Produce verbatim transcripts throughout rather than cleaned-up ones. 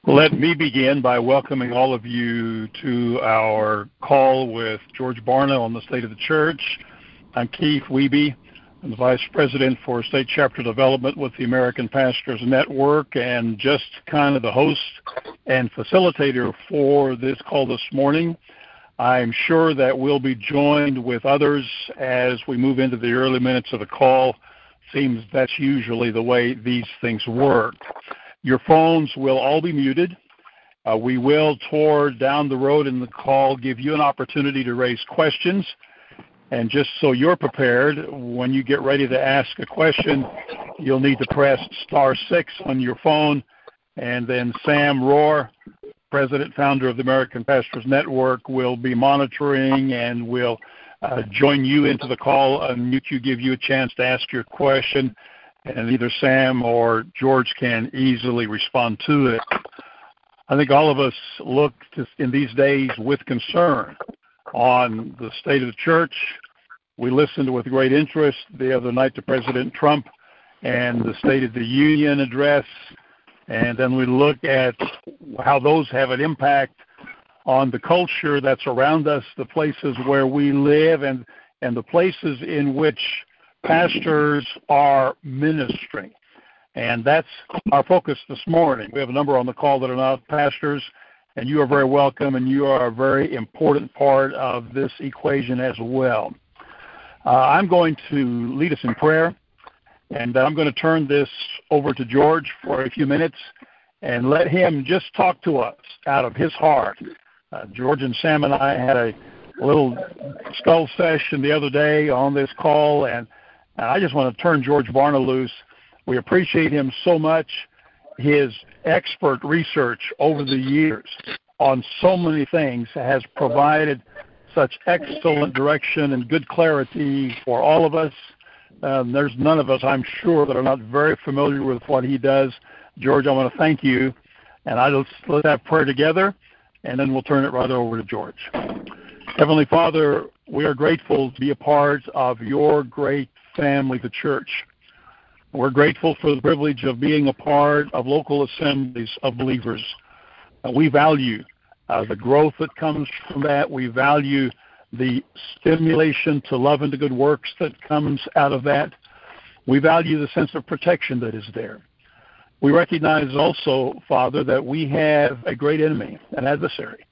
Let me begin by welcoming all of you to our call with George Barna on the State of the Church. I'm Keith Wiebe. I'm the Vice President for State Chapter Development with the American Pastors Network, and just kind of the host and facilitator for this call this morning. I'm sure that we'll be joined with others as we move into the early minutes of the call. Seems that's usually the way these things work. Your phones will all be muted. Uh, we will, toward down the road in the call, give you an opportunity to raise questions. And just so you're prepared, when you get ready to ask a question, you'll need to press star six on your phone, and then Sam Rohr, President, founder of the American Pastors Network, will be monitoring and will uh, join you into the call, unmute you, give you a chance to ask your question, and either Sam or George can easily respond to it. I think all of us look to, in these days with concern on the state of the church. We listened with great interest the other night to President Trump and the State of the Union address, and then we look at how those have an impact on the culture that's around us, the places where we live, and, and the places in which pastors are ministering. And that's our focus this morning. We have a number on the call that are not pastors, and you are very welcome, and you are a very important part of this equation as well. Uh, I'm going to lead us in prayer, and I'm going to turn this over to George for a few minutes and let him just talk to us out of his heart. Uh, George and Sam and I had a little skull session the other day on this call, and I just want to turn George Barna loose. We appreciate him so much. His expert research over the years on so many things has provided such excellent direction and good clarity for all of us. Um, there's none of us, I'm sure, that are not very familiar with what he does. George, I want to thank you, and I just let's have prayer together, and then we'll turn it right over to George. Heavenly Father, we are grateful to be a part of your great family, the church. We're grateful for the privilege of being a part of local assemblies of believers. Uh, we value uh, the growth that comes from that. We value the stimulation to love and to good works that comes out of that. We value the sense of protection that is there. We recognize also, Father, that we have a great enemy, an adversary.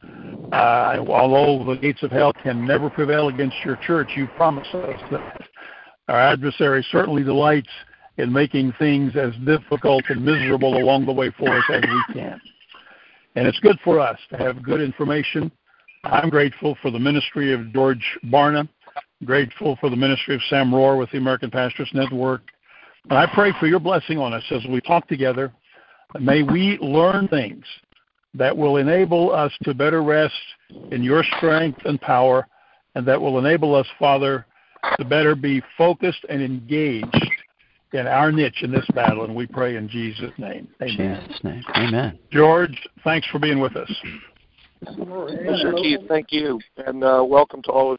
Uh, although the gates of hell can never prevail against your church, you promise us that. Our adversary certainly delights in making things as difficult and miserable along the way for us as we can. And it's good for us to have good information. I'm grateful for the ministry of George Barna, grateful for the ministry of Sam Rohr with the American Pastors Network. And I pray for your blessing on us as we talk together. May we learn things that will enable us to better rest in your strength and power, and that will enable us, Father, to better be focused and engaged in our niche in this battle, and we pray in Jesus' name. Amen. Jesus' name. Amen. George, thanks for being with us. Mister Keith, thank you, and uh, welcome to all of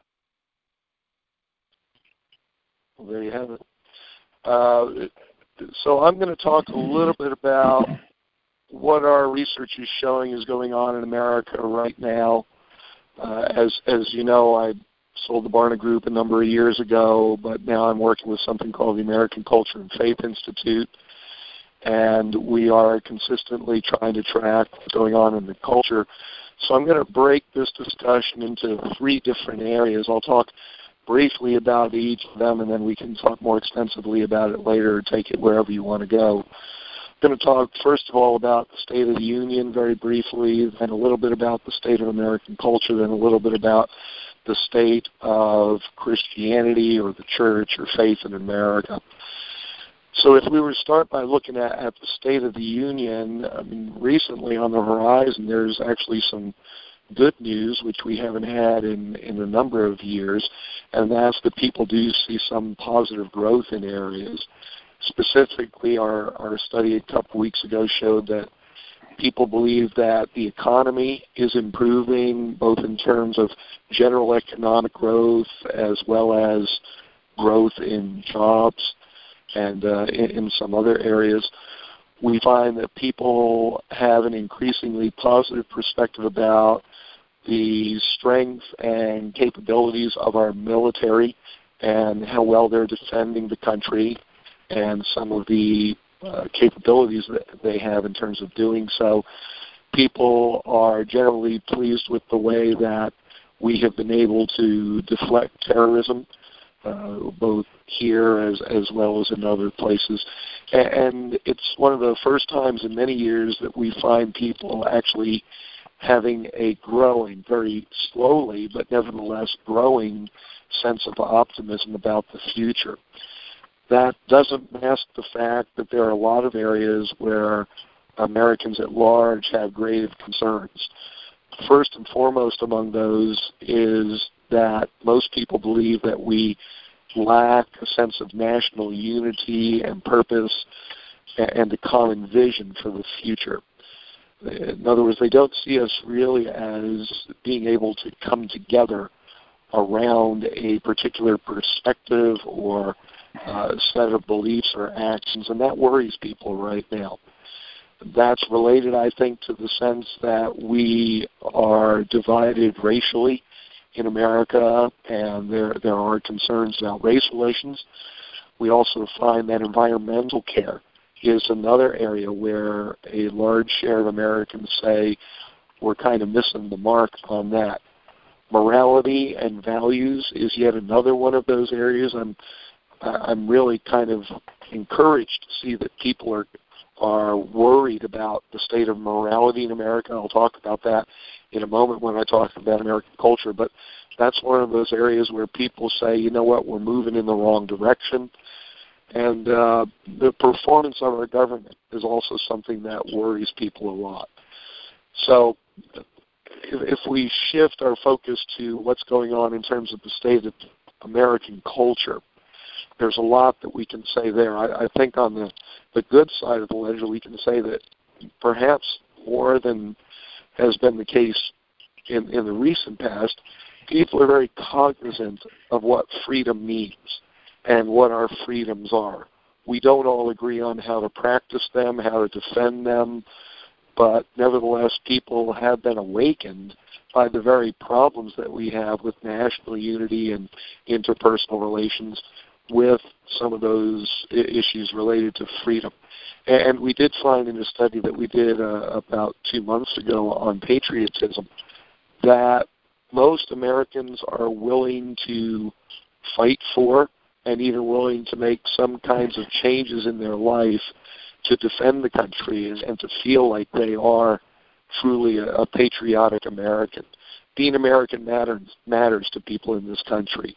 you. There you have it. Uh, so I'm going to talk a little bit about what our research is showing is going on in America right now. Uh, as as you know, I sold the Barna Group a number of years ago, but now I'm working with something called the American Culture and Faith Institute, and we are consistently trying to track what's going on in the culture. So I'm going to break this discussion into three different areas. I'll talk briefly about each of them, and then we can talk more extensively about it later or take it wherever you want to go. I'm going to talk, first of all, about the State of the Union very briefly, then a little bit about the state of American culture, then a little bit about the state of Christianity or the church or faith in America. So if we were to start by looking at, at the State of the Union, I mean, recently on the horizon there's actually some good news, which we haven't had in, in a number of years, and that's that people do see some positive growth in areas. Specifically, our, our study a couple weeks ago showed that people believe that the economy is improving, both in terms of general economic growth as well as growth in jobs and uh, in, in some other areas. We find that people have an increasingly positive perspective about the strength and capabilities of our military and how well they're defending the country and some of the uh, capabilities that they have in terms of doing so. People are generally pleased with the way that we have been able to deflect terrorism, uh, both here as, as well as in other places. And it's one of the first times in many years that we find people actually having a growing, very slowly, but nevertheless growing sense of optimism about the future. That doesn't mask the fact that there are a lot of areas where Americans at large have grave concerns. First and foremost among those is that most people believe that we lack a sense of national unity and purpose and a common vision for the future. In other words, they don't see us really as being able to come together around a particular perspective or uh, set of beliefs or actions, and that worries people right now. That's related, I think, to the sense that we are divided racially in America, and there there are concerns about race relations. We also find that environmental care is another area where a large share of Americans say we're kind of missing the mark on that. Morality and values is yet another one of those areas. I'm I'm really kind of encouraged to see that people are are worried about the state of morality in America. I'll talk about that in a moment when I talk about American culture, but that's one of those areas where people say, you know what, we're moving in the wrong direction. And uh, the performance of our government is also something that worries people a lot. So if, if we shift our focus to what's going on in terms of the state of American culture, there's a lot that we can say there. I, I think on the, the good side of the ledger, we can say that perhaps more than has been the case in, in the recent past, people are very cognizant of what freedom means and what our freedoms are. We don't all agree on how to practice them, how to defend them, but nevertheless, people have been awakened by the very problems that we have with national unity and interpersonal relations, with some of those issues related to freedom. And we did find in a study that we did uh, about two months ago on patriotism that most Americans are willing to fight for and even willing to make some kinds of changes in their life to defend the country and, and to feel like they are truly a, a patriotic American. Being American matters, matters to people in this country.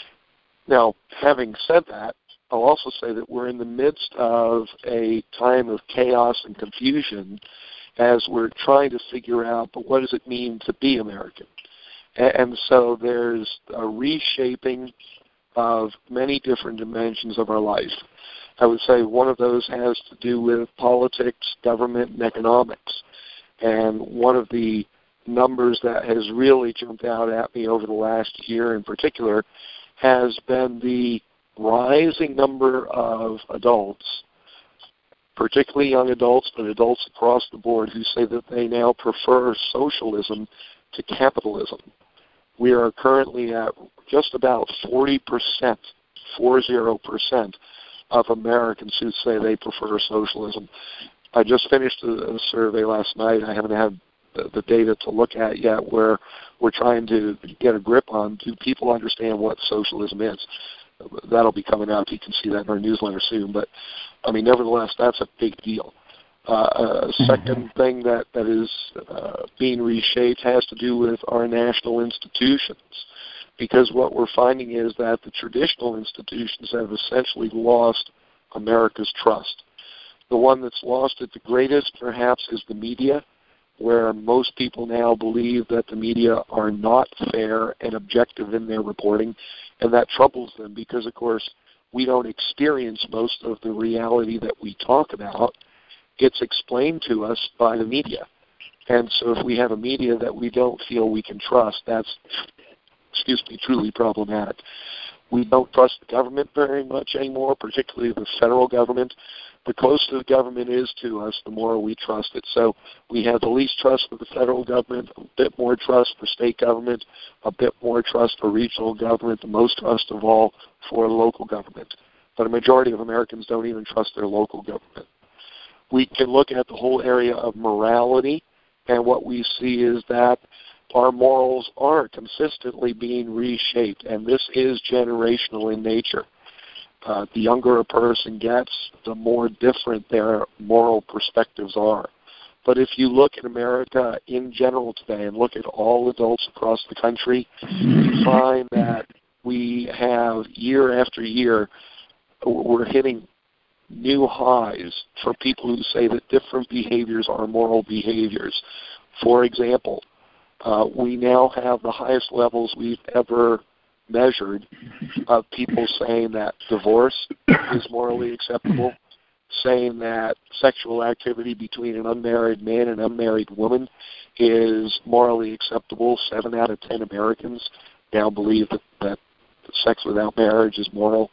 Now, having said that, I'll also say that we're in the midst of a time of chaos and confusion as we're trying to figure out, but what does it mean to be American? And, and so there's a reshaping of many different dimensions of our life. I would say one of those has to do with politics, government, and economics. And one of the numbers that has really jumped out at me over the last year in particular has been the rising number of adults, particularly young adults, but adults across the board, who say that they now prefer socialism to capitalism. We are currently at just about forty percent, forty percent of Americans who say they prefer socialism. I just finished a, a survey last night. I haven't had the, the data to look at yet, where we're trying to get a grip on, do people understand what socialism is? That'll be coming out. You can see that in our newsletter soon. But, I mean, nevertheless, that's a big deal. Uh, a second thing that, that is uh, being reshaped has to do with our national institutions, because what we're finding is that the traditional institutions have essentially lost America's trust. The one that's lost it the greatest, perhaps, is the media, where most people now believe that the media are not fair and objective in their reporting, and that troubles them because, of course, we don't experience most of the reality that we talk about. It's explained to us by the media. And so if we have a media that we don't feel we can trust, that's, excuse me, truly problematic. We don't trust the government very much anymore, particularly the federal government. the closer the government is to us, the more we trust it. So we have the least trust for the federal government, a bit more trust for state government, a bit more trust for regional government, the most trust of all for local government. But a majority of Americans don't even trust their local government. We can look at the whole area of morality, and what we see is that our morals are consistently being reshaped, and this is generational in nature. Uh, the younger a person gets, the more different their moral perspectives are. But if you look at America in general today and look at all adults across the country, you find that we have year after year, we're hitting new highs for people who say that different behaviors are moral behaviors. For example, uh, we now have the highest levels we've ever measured of people saying that divorce is morally acceptable, saying that sexual activity between an unmarried man and an unmarried woman is morally acceptable. Seven out of ten Americans now believe that, that sex without marriage is moral.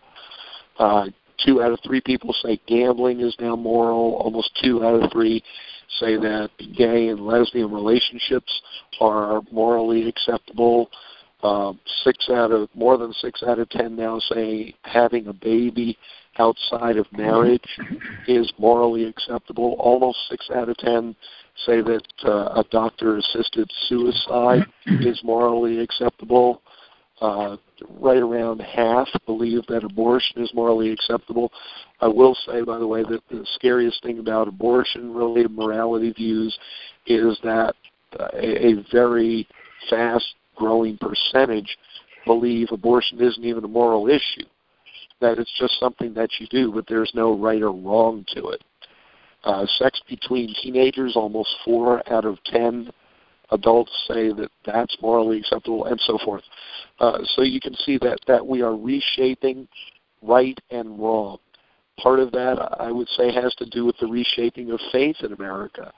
Uh, two out of three people say gambling is now moral. Almost two out of three say that gay and lesbian relationships are morally acceptable. Um, six out of more than six out of ten now say having a baby outside of marriage is morally acceptable. Almost six out of ten say that uh, a doctor-assisted suicide is morally acceptable. Uh, right around half believe that abortion is morally acceptable. I will say, by the way, that the scariest thing about abortion-related morality views is that uh, a, a very fast-growing percentage believe abortion isn't even a moral issue, that it's just something that you do, but there's no right or wrong to it. Uh, sex between teenagers, almost four out of ten adults say that that's morally acceptable, and so forth. Uh, so you can see that, that we are reshaping right and wrong. Part of that, I would say, has to do with the reshaping of faith in America.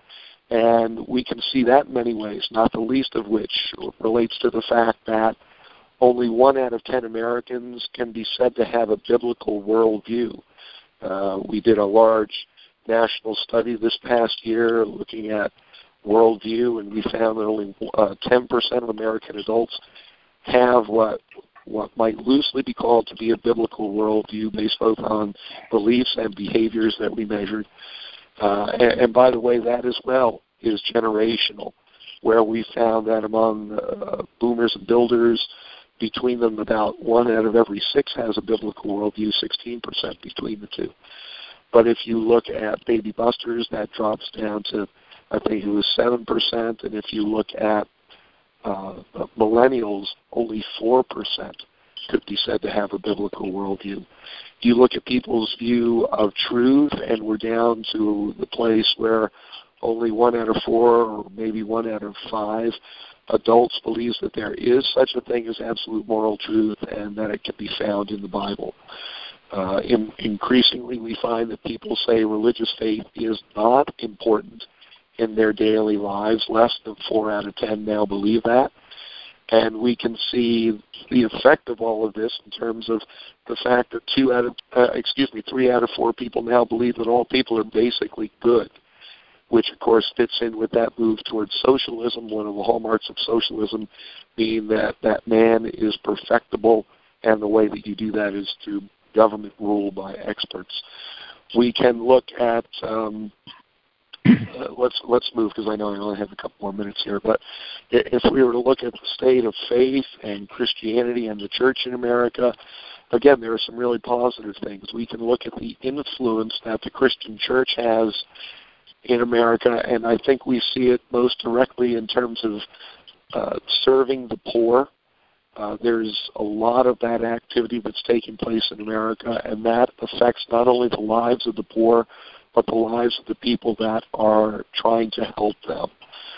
And we can see that in many ways, not the least of which relates to the fact that only one out of ten Americans can be said to have a biblical worldview. Uh, we did a large national study this past year looking at worldview, and we found that only uh, ten percent of American adults have what what might loosely be called to be a biblical worldview based both on beliefs and behaviors that we measured. Uh, and, and by the way, that as well is generational, where we found that among uh, boomers and builders, between them about one out of every six has a biblical worldview, sixteen percent between the two. But if you look at baby busters, that drops down to, I think it was seven percent, and if you look at uh, millennials, only four percent could be said to have a biblical worldview. You look at people's view of truth, and we're down to the place where only one out of four, or maybe one out of five adults believes that there is such a thing as absolute moral truth and that it can be found in the Bible. Uh, in, increasingly, we find that people say religious faith is not important in their daily lives. Less than four out of ten now believe that. And we can see the effect of all of this in terms of the fact that two out of, uh, excuse me, three out of four people now believe that all people are basically good, which of course fits in with that move towards socialism, one of the hallmarks of socialism being that, that man is perfectible, and the way that you do that is through government rule by experts. We can look at, um, uh, let's let's move because I know I only have a couple more minutes here, but if we were to look at the state of faith and Christianity and the church in America, again, there are some really positive things. We can look at the influence that the Christian church has in America, and I think we see it most directly in terms of uh, serving the poor. Uh, there's a lot of that activity that's taking place in America, and that affects not only the lives of the poor, but the lives of the people that are trying to help them.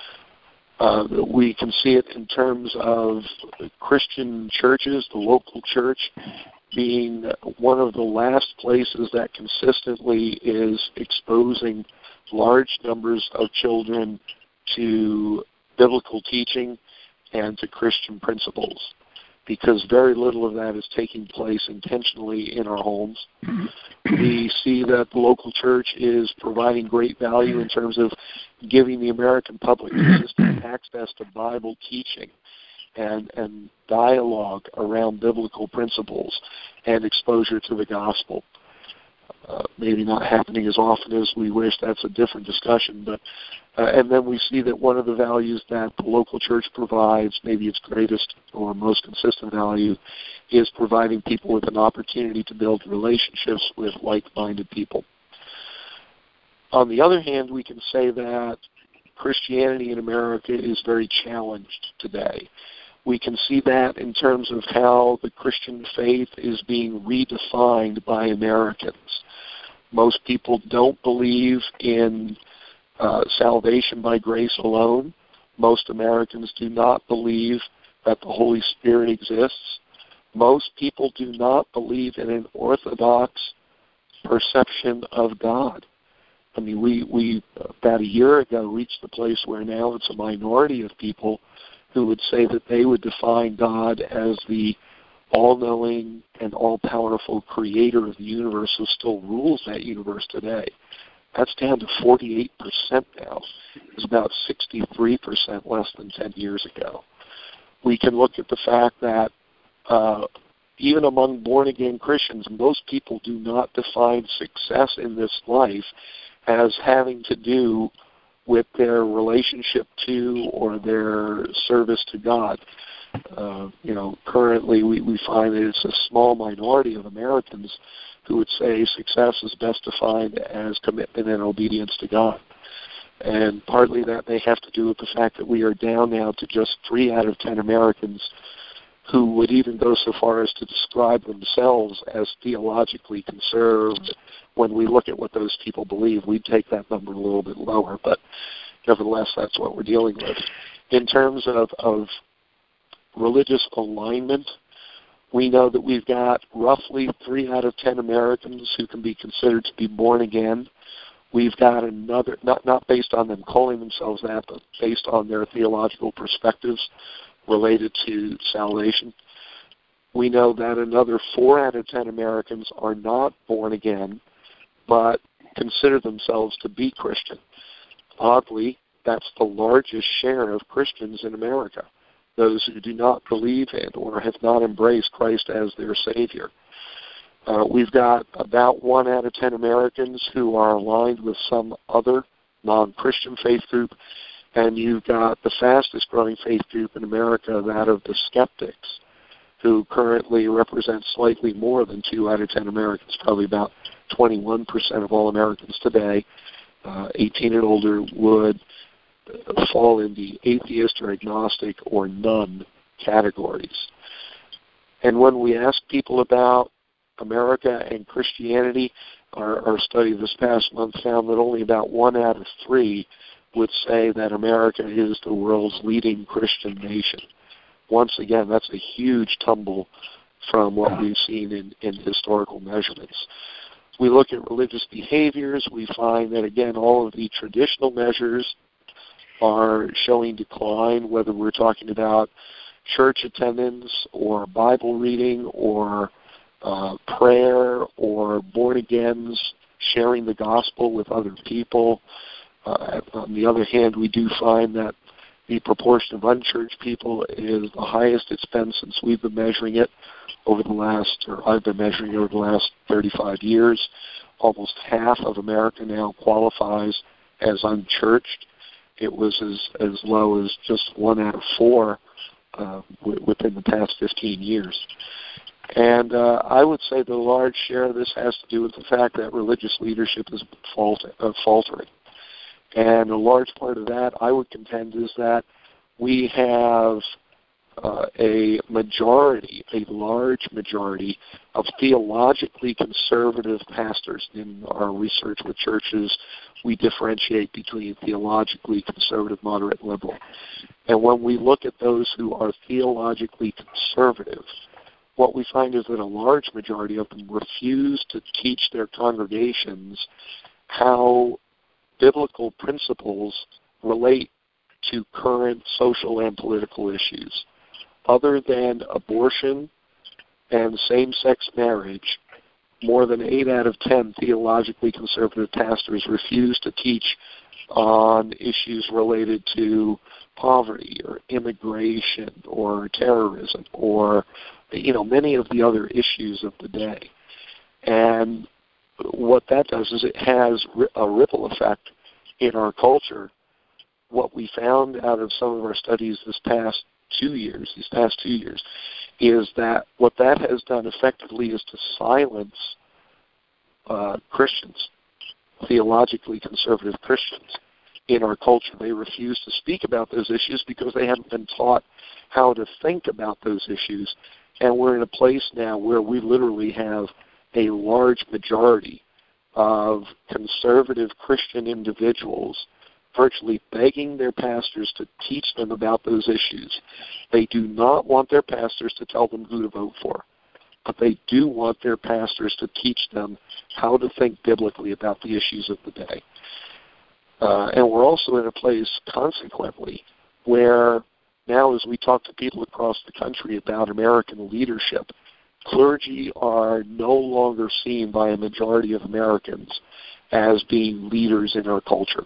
Uh, we can see it in terms of Christian churches, the local church, being one of the last places that consistently is exposing large numbers of children to biblical teaching and to Christian principles. because very little of that is taking place intentionally in our homes. We see that the local church is providing great value in terms of giving the American public consistent access to Bible teaching and, and dialogue around biblical principles and exposure to the gospel. Uh, maybe not happening as often as we wish. That's a different discussion. But uh, and then we see that one of the values that the local church provides, maybe its greatest or most consistent value, is providing people with an opportunity to build relationships with like-minded people. On the other hand, we can say that Christianity in America is very challenged today. We can see that in terms of how the Christian faith is being redefined by Americans. Most people don't believe in uh, salvation by grace alone. Most Americans do not believe that the Holy Spirit exists. Most people do not believe in an orthodox perception of God. I mean, we, we about a year ago reached the place where now it's a minority of people who would say that they would define God as the all-knowing and all-powerful creator of the universe who still rules that universe today. That's down to forty-eight percent now. It was about sixty-three percent less than ten years ago. We can look at the fact that uh, even among born-again Christians, most people do not define success in this life as having to do with their relationship to or their service to God. Uh, you know, currently we, we find that it's a small minority of Americans who would say success is best defined as commitment and obedience to God. And partly that may have to do with the fact that we are down now to just three out of ten Americans who would even go so far as to describe themselves as theologically conserved. When we look at what those people believe, we take that number a little bit lower, but nevertheless, that's what we're dealing with. In terms of, of religious alignment, we know that we've got roughly three out of ten Americans who can be considered to be born again. We've got another, not, not based on them calling themselves that, but based on their theological perspectives related to salvation. We know that another four out of ten Americans are not born again, but consider themselves to be Christian. Oddly, that's the largest share of Christians in America, those who do not believe in or have not embraced Christ as their Savior. Uh, we've got about one out of ten Americans who are aligned with some other non-Christian faith group, and you've got the fastest growing faith group in America, that of the skeptics, who currently represent slightly more than two out of ten Americans, probably about twenty-one percent of all Americans today, uh, eighteen and older, would fall in the atheist or agnostic or none categories. And when we ask people about America and Christianity, our, our study this past month found that only about one out of three would say that America is the world's leading Christian nation. Once again, that's a huge tumble from what we've seen in, in historical measurements. We look at religious behaviors. We find that, again, all of the traditional measures are showing decline, whether we're talking about church attendance or Bible reading or uh, prayer or born-agains sharing the gospel with other people. Uh, on the other hand, we do find that the proportion of unchurched people is the highest it's been since we've been measuring it over the last, or I've been measuring it over the last thirty-five years. Almost half of America now qualifies as unchurched. It was as, as low as just one out of four uh, w- within the past fifteen years. And uh, I would say the large share of this has to do with the fact that religious leadership is falter- uh, faltering. And a large part of that, I would contend, is that we have uh, a majority, a large majority of theologically conservative pastors. In our research with churches, we differentiate between theologically conservative, moderate, and liberal. And when we look at those who are theologically conservative, what we find is that a large majority of them refuse to teach their congregations how biblical principles relate to current social and political issues. other than abortion and same-sex marriage, more than eight out of ten theologically conservative pastors refuse to teach on issues related to poverty or immigration or terrorism or, you know, many of the other issues of the day. And what that does is it has a ripple effect in our culture. What we found out of some of our studies this past two years, these past two years, is that what that has done effectively is to silence uh, Christians, theologically conservative Christians in our culture. They refuse to speak about those issues because they haven't been taught how to think about those issues. And we're in a place now where we literally have a large majority of conservative Christian individuals virtually begging their pastors to teach them about those issues. They do not want their pastors to tell them who to vote for, but they do want their pastors to teach them how to think biblically about the issues of the day. Uh, and we're also in a place, consequently, where now as we talk to people across the country about American leadership, clergy are no longer seen by a majority of Americans as being leaders in our culture.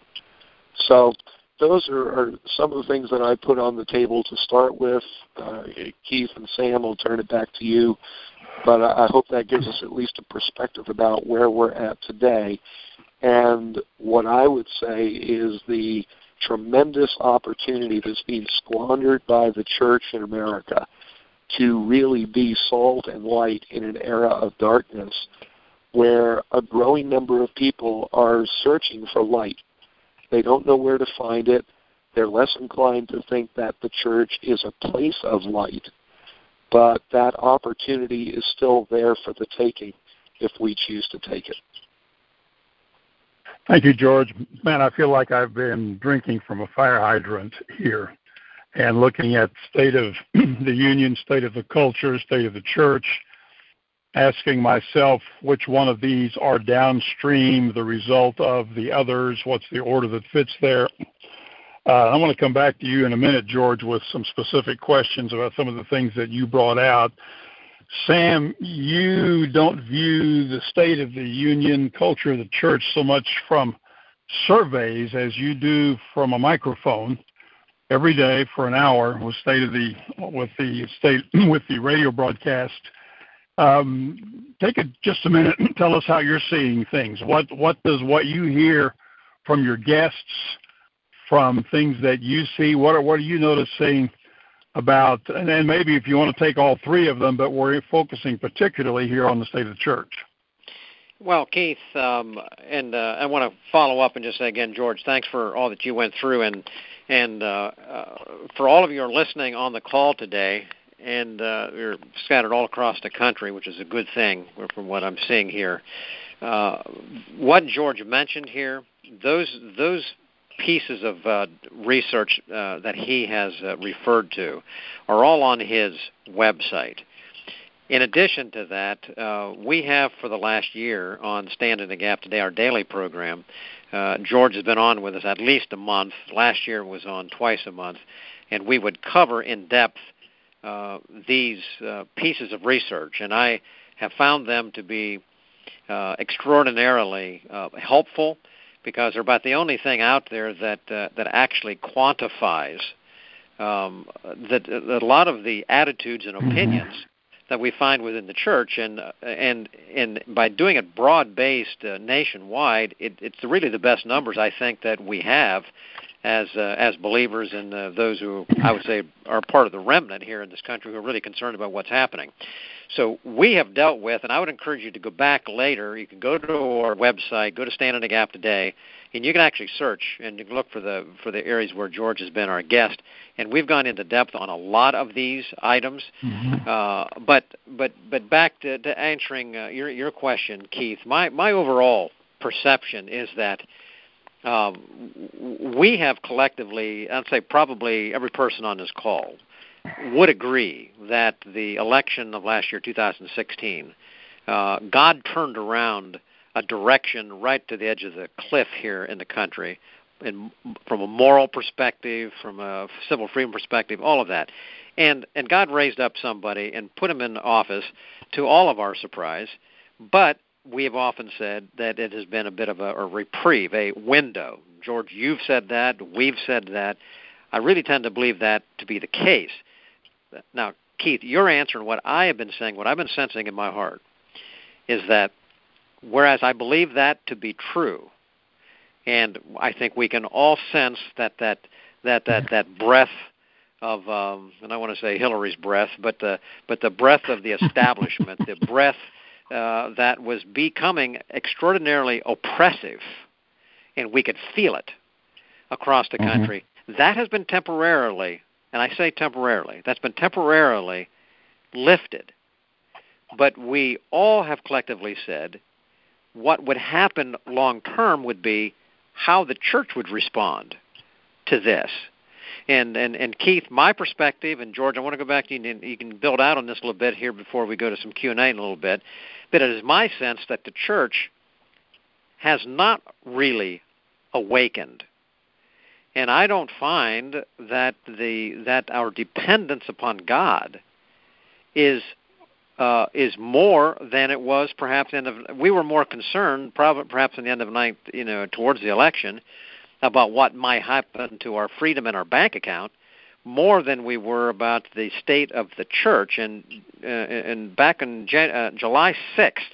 So those are, are some of the things that I put on the table to start with. Uh, Keith and Sam, I'll turn it back to you. But I, I hope that gives us at least a perspective about where we're at today. And what I would say is the tremendous opportunity that's being squandered by the church in America to really be salt and light in an era of darkness where a growing number of people are searching for light. They don't know where to find it. They're less inclined to think that the church is a place of light, but that opportunity is still there for the taking if we choose to take it. Thank you, George. Man, I feel like I've been drinking from a fire hydrant here and looking at state of the union, state of the culture, state of the church, asking myself which one of these are downstream, the result of the others, what's the order that fits there. Uh, I want to come back to you in a minute, George, with some specific questions about some of the things that you brought out. Sam, you don't view the state of the union, culture of the church so much from surveys as you do from a microphone every day for an hour with state of the with the state with the radio broadcast. Um, take it just a minute and tell us how you're seeing things. What what does what you hear from your guests, from things that you see, what are what are you noticing about, and then maybe if you want to take all three of them, but we're focusing particularly here on the state of the church. Well, Keith, um, and uh, I want to follow up and just say again, George, thanks for all that you went through, and and uh, uh, for all of you who are listening on the call today, and uh, you're scattered all across the country, which is a good thing from what I'm seeing here. Uh, what George mentioned here, those those pieces of uh, research uh, that he has uh, referred to are all on his website. In addition to that, uh, we have for the last year on Stand in the Gap Today, our daily program, uh, George has been on with us at least a month. Last year was on twice a month, and we would cover in depth uh, these uh, pieces of research, and I have found them to be uh, extraordinarily uh, helpful, because they're about the only thing out there that uh, that actually quantifies um, that, that a lot of the attitudes and opinions mm-hmm. that we find within the church, and uh, and and by doing it broad-based uh, nationwide, it, it's really the best numbers I think that we have as uh, as believers and uh, those who I would say are part of the remnant here in this country who are really concerned about what's happening. So we have dealt with, and I would encourage you to go back later. You can go to our website, go to Stand in the Gap Today, and you can actually search and you can look for the for the areas where George has been our guest. And we've gone into depth on a lot of these items. Mm-hmm. Uh, but but but back to, to answering uh, your your question, Keith. My my overall perception is that um, we have collectively, I'd say probably every person on this call would agree that the election of last year, two thousand sixteen, uh, God turned around a direction right to the edge of the cliff here in the country in, from a moral perspective, from a civil freedom perspective, all of that. And and God raised up somebody and put him in office, to all of our surprise. But we have often said that it has been a bit of a, a reprieve, a window. George, you've said that. We've said that. I really tend to believe that to be the case. Now, Keith, your answer and what I have been saying, what I've been sensing in my heart, is that whereas I believe that to be true, and I think we can all sense that that that that, that breath of, um, and I want to say Hillary's breath, but the but the breath of the establishment, the breath uh, that was becoming extraordinarily oppressive, and we could feel it across the country. Mm-hmm. That has been temporarily, and I say temporarily, that's been temporarily lifted. But we all have collectively said what would happen long term would be how the church would respond to this. And, and, and Keith, my perspective, and George, I want to go back to you, and you can build out on this a little bit here before we go to some Q and A in a little bit, but it is my sense that the church has not really awakened. And I don't find that the that our dependence upon God is uh, is more than it was perhaps in the, we were more concerned probably perhaps in the end of the night, you know, towards the election, about what might happen to our freedom in our bank account, more than we were about the state of the church. And uh, and back in Jan- uh, July sixth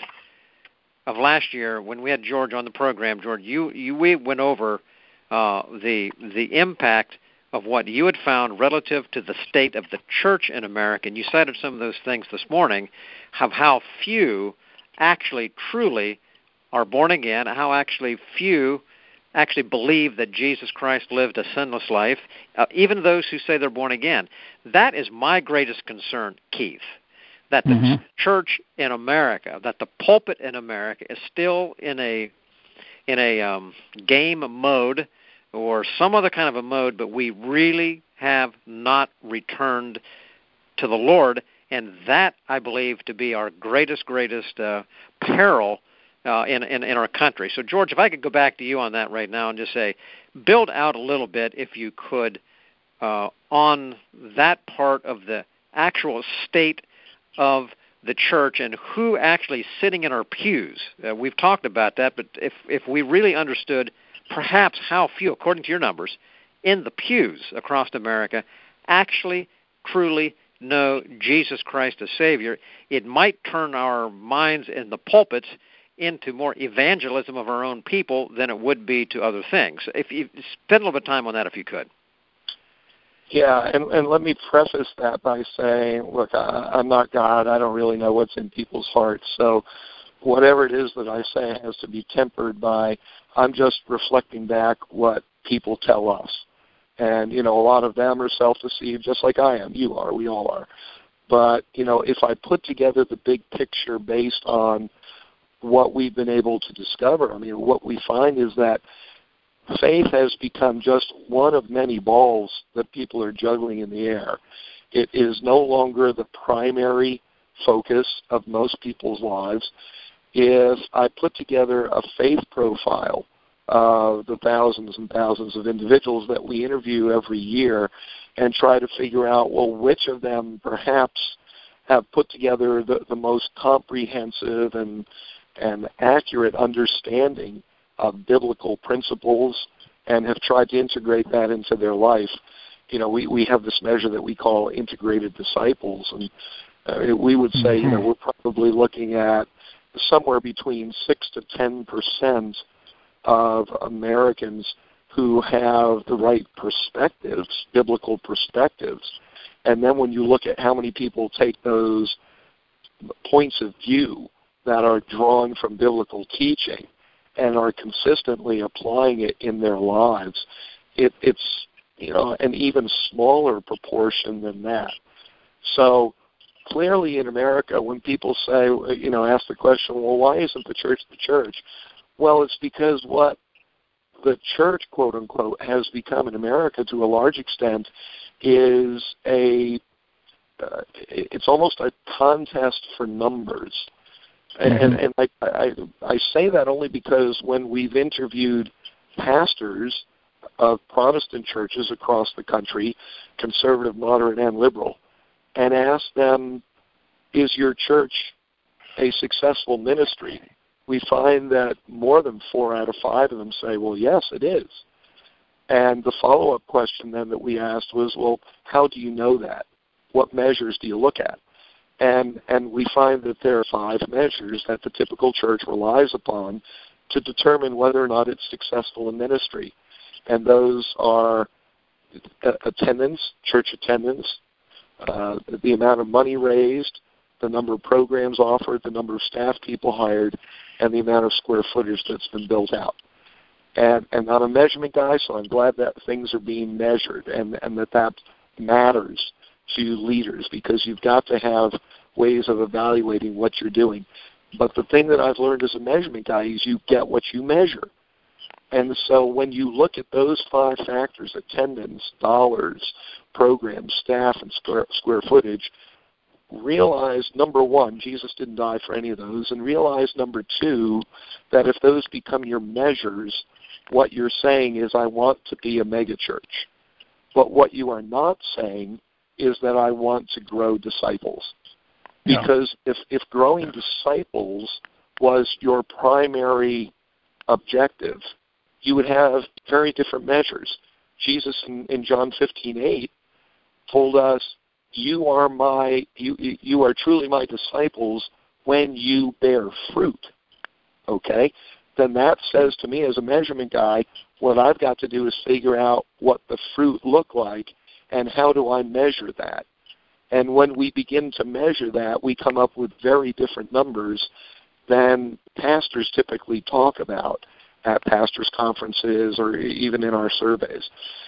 of last year, when we had George on the program, George, you, you we went over uh, the the impact of what you had found relative to the state of the church in America. And you cited some of those things this morning, of how few actually truly are born again, how actually few actually believe that Jesus Christ lived a sinless life, uh, even those who say they're born again. That is my greatest concern, Keith, that the mm-hmm. church in America, that the pulpit in America is still in a in a um, game mode or some other kind of a mode, but we really have not returned to the Lord, and that, I believe, to be our greatest, greatest uh, peril uh, in, in, in our country. So, George, if I could go back to you on that right now and just say, build out a little bit, if you could, uh, on that part of the actual state of the church and who actually is sitting in our pews. Uh, we've talked about that, but if if we really understood perhaps how few, according to your numbers, in the pews across America actually truly know Jesus Christ as Savior, it might turn our minds in the pulpits into more evangelism of our own people than it would be to other things. If you spend a little bit of time on that, if you could. Yeah, and, and let me preface that by saying, look, I, I'm not God. I don't really know what's in people's hearts. So whatever it is that I say has to be tempered by, I'm just reflecting back what people tell us. And, you know, a lot of them are self-deceived, just like I am. You are. We all are. But, you know, if I put together the big picture based on what we've been able to discover, I mean, what we find is that faith has become just one of many balls that people are juggling in the air. It is no longer the primary focus of most people's lives. If I put together a faith profile of the thousands and thousands of individuals that we interview every year and try to figure out, well, which of them perhaps have put together the, the most comprehensive and, and accurate understanding of biblical principles and have tried to integrate that into their life. You know, we, we have this measure that we call integrated disciples, and uh, we would say, you know, we're probably looking at somewhere between six to ten percent of Americans who have the right perspectives, biblical perspectives. And then when you look at how many people take those points of view that are drawn from biblical teaching and are consistently applying it in their lives, it, it's, you know, an even smaller proportion than that. So clearly in America, when people say, you know, ask the question, well, why isn't the church the church? Well, it's because what the church, quote unquote, has become in America to a large extent is a, uh, it's almost a contest for numbers. And, and I, I, I say that only because when we've interviewed pastors of Protestant churches across the country, conservative, moderate, and liberal, and asked them, is your church a successful ministry? We find that more than four out of five of them say, well, yes, it is. And the follow-up question then that we asked was, well, how do you know that? What measures do you look at? And and we find that there are five measures that the typical church relies upon to determine whether or not it's successful in ministry. And those are attendance, church attendance, uh, the amount of money raised, the number of programs offered, the number of staff people hired, and the amount of square footage that's been built out. And, and I'm a measurement guy, so I'm glad that things are being measured and, and that that matters to leaders, because you've got to have ways of evaluating what you're doing. But the thing that I've learned as a measurement guy is you get what you measure. And so when you look at those five factors, attendance, dollars, programs, staff, and square, square footage, realize, number one, Jesus didn't die for any of those, and realize, number two, that if those become your measures, what you're saying is, I want to be a megachurch. But what you are not saying is that I want to grow disciples. Yeah. Because if, if growing disciples was your primary objective, you would have very different measures. Jesus in, in John fifteen eight told us, you are my you you are truly my disciples when you bear fruit. Okay? Then that says to me as a measurement guy, what I've got to do is figure out what the fruit look like and how do I measure that. And when we begin to measure that, we come up with very different numbers than pastors typically talk about at pastors' conferences or even in our surveys.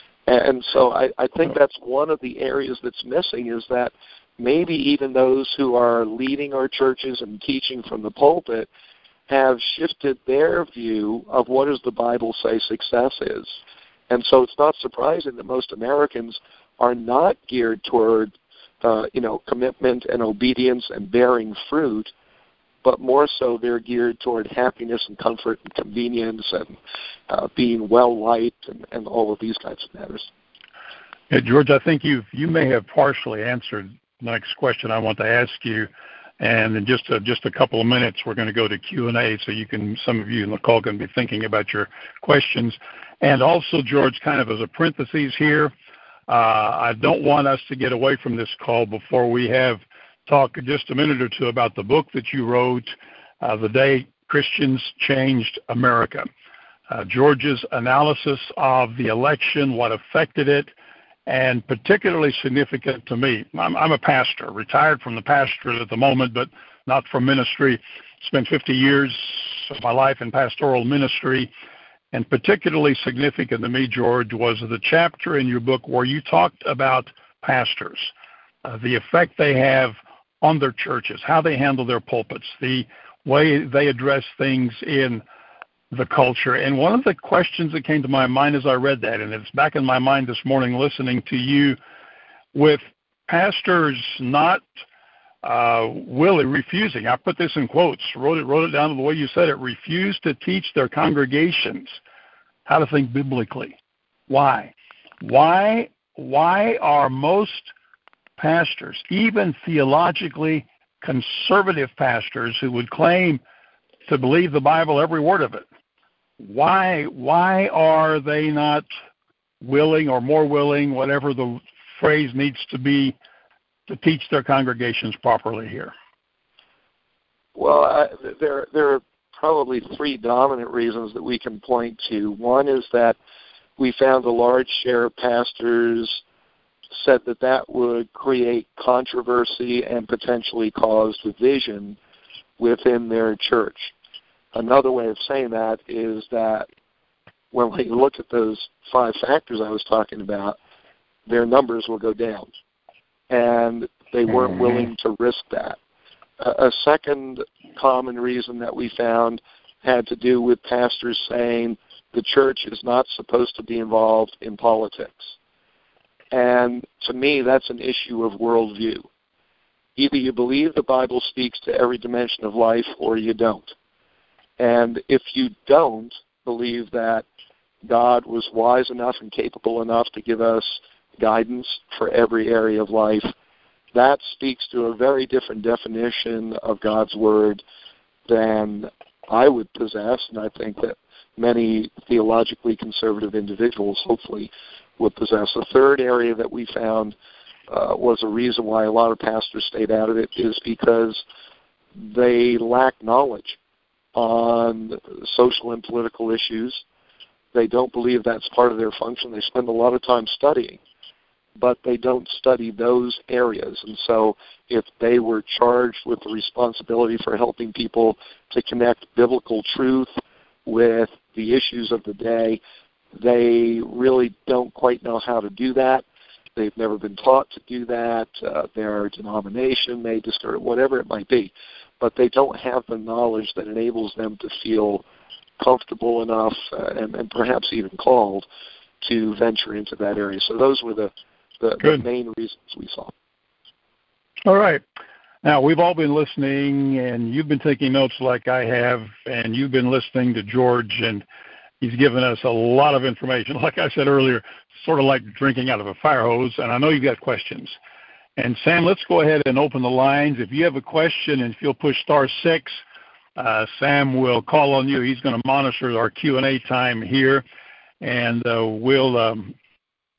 And so I, I think that's one of the areas that's missing, is that maybe even those who are leading our churches and teaching from the pulpit have shifted their view of what does the Bible say success is. And so it's not surprising that most Americans are not geared toward, uh, you know, commitment and obedience and bearing fruit, but more so they're geared toward happiness and comfort and convenience and uh, being well-liked and, and all of these kinds of matters. Yeah, George, I think you you may have partially answered the next question I want to ask you. And in just a, just a couple of minutes, we're going to go to Q and A, so you can, some of you in the call can be thinking about your questions. And also, George, kind of as a parenthesis here, uh, I don't want us to get away from this call before we have talk just a minute or two about the book that you wrote, uh, The Day Christians Changed America. Uh, George's analysis of the election, what affected it, and particularly significant to me. I'm, I'm a pastor, retired from the pastorate at the moment, but not from ministry. Spent fifty years of my life in pastoral ministry, and particularly significant to me, George, was the chapter in your book where you talked about pastors, uh, the effect they have on their churches, how they handle their pulpits, the way they address things in the culture. And one of the questions that came to my mind as I read that, and it's back in my mind this morning listening to you, with pastors not uh, willing, refusing, I put this in quotes, wrote it, wrote it down the way you said it, refused to teach their congregations how to think biblically. Why? Why, why are most pastors, even theologically conservative pastors who would claim to believe the Bible, every word of it, why why are they not willing or more willing, whatever the phrase needs to be, to teach their congregations properly here? Well, I, there there are probably three dominant reasons that we can point to. One is that we found a large share of pastors said that that would create controversy and potentially cause division within their church. Another way of saying that is that when we look at those five factors I was talking about, their numbers will go down. And they weren't willing to risk that. A second common reason that we found had to do with pastors saying the church is not supposed to be involved in politics. And to me, that's an issue of worldview. Either you believe the Bible speaks to every dimension of life or you don't. And if you don't believe that God was wise enough and capable enough to give us guidance for every area of life. That speaks to a very different definition of God's Word than I would possess, and I think that many theologically conservative individuals hopefully would possess. The third area that we found uh, was a reason why a lot of pastors stayed out of it is because they lack knowledge on social and political issues. They don't believe that's part of their function. They spend a lot of time studying, but they don't study those areas. And so if they were charged with the responsibility for helping people to connect biblical truth with the issues of the day, they really don't quite know how to do that. They've never been taught to do that. Uh, their denomination may discourage, whatever it might be. But they don't have the knowledge that enables them to feel comfortable enough uh, and, and perhaps even called to venture into that area. So those were the, the, the main reasons we saw. All right. Now, we've all been listening, and you've been taking notes like I have, and you've been listening to George, and he's given us a lot of information. Like I said earlier, sort of like drinking out of a fire hose, and I know you've got questions. And, Sam, let's go ahead and open the lines. If you have a question and if you'll push star six, uh, Sam will call on you. He's going to monitor our Q and A time here, and uh, we'll um, –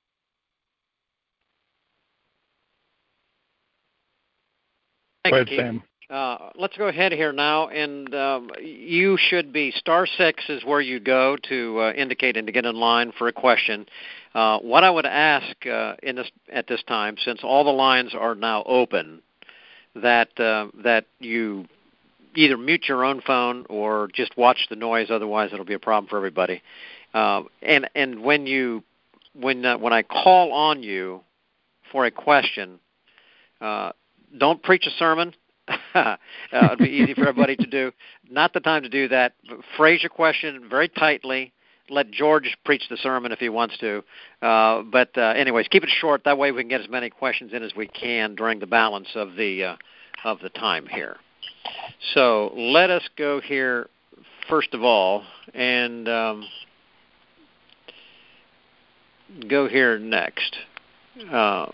Thank Go ahead, you, Sam. Uh, let's go ahead here now, and um, you should be star six is where you go to uh, indicate and to get in line for a question. Uh, what I would ask uh, in this at this time, since all the lines are now open, that uh, that you either mute your own phone or just watch the noise. Otherwise, it'll be a problem for everybody. Uh, and and when you when uh, when I call on you for a question, uh, don't preach a sermon. uh, it'd be easy for everybody to do. Not the time to do that. Phrase your question very tightly. Let George preach the sermon if he wants to. Uh, but uh, anyways, keep it short. That way we can get as many questions in as we can during the balance of the uh, of the time here. So let us go here first of all and um, go here next. Uh,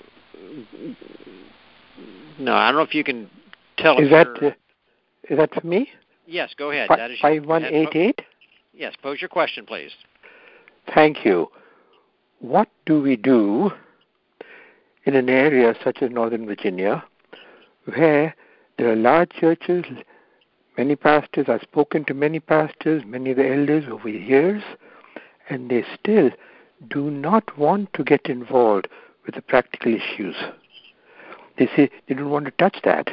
no, I don't know if you can tell. Is that uh, is that for me? Yes, go ahead. Fi- that is five one eight eight. Yes, pose your question, please. Thank you. What do we do in an area such as Northern Virginia, where there are large churches, many pastors? I've spoken to many pastors, many of the elders over the years, and they still do not want to get involved with the practical issues. They say they don't want to touch that.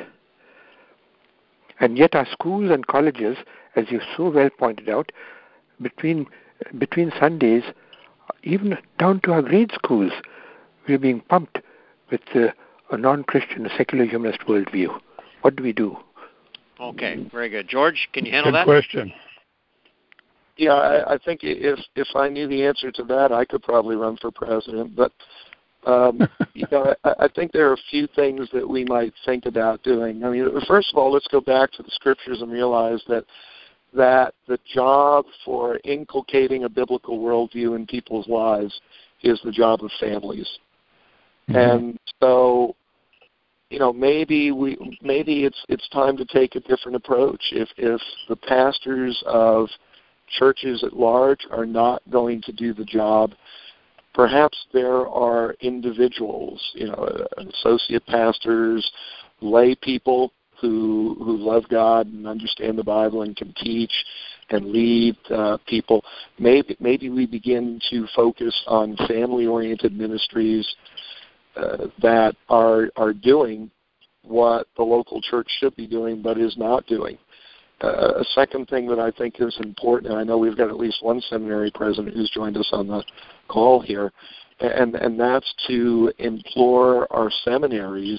And yet our schools and colleges, as you so well pointed out, between between Sundays, even down to our grade schools, we're being pumped with uh, a non-Christian, a secular humanist worldview. What do we do? Okay, very good. George, can you handle Good that? question. Yeah, I, I think if if I knew the answer to that, I could probably run for president. But um, you know, I, I think there are a few things that we might think about doing. I mean, first of all, let's go back to the scriptures and realize that that the job for inculcating a biblical worldview in people's lives is the job of families. Mm-hmm. And so, you know, maybe we maybe it's it's time to take a different approach. If if the pastors of churches at large are not going to do the job, perhaps there are individuals, you know, associate pastors, lay people who who love God and understand the Bible and can teach and lead uh, people. Maybe maybe we begin to focus on family-oriented ministries uh, that are are doing what the local church should be doing but is not doing. Uh, a second thing that I think is important, and I know we've got at least one seminary president who's joined us on the call here, and and that's to implore our seminaries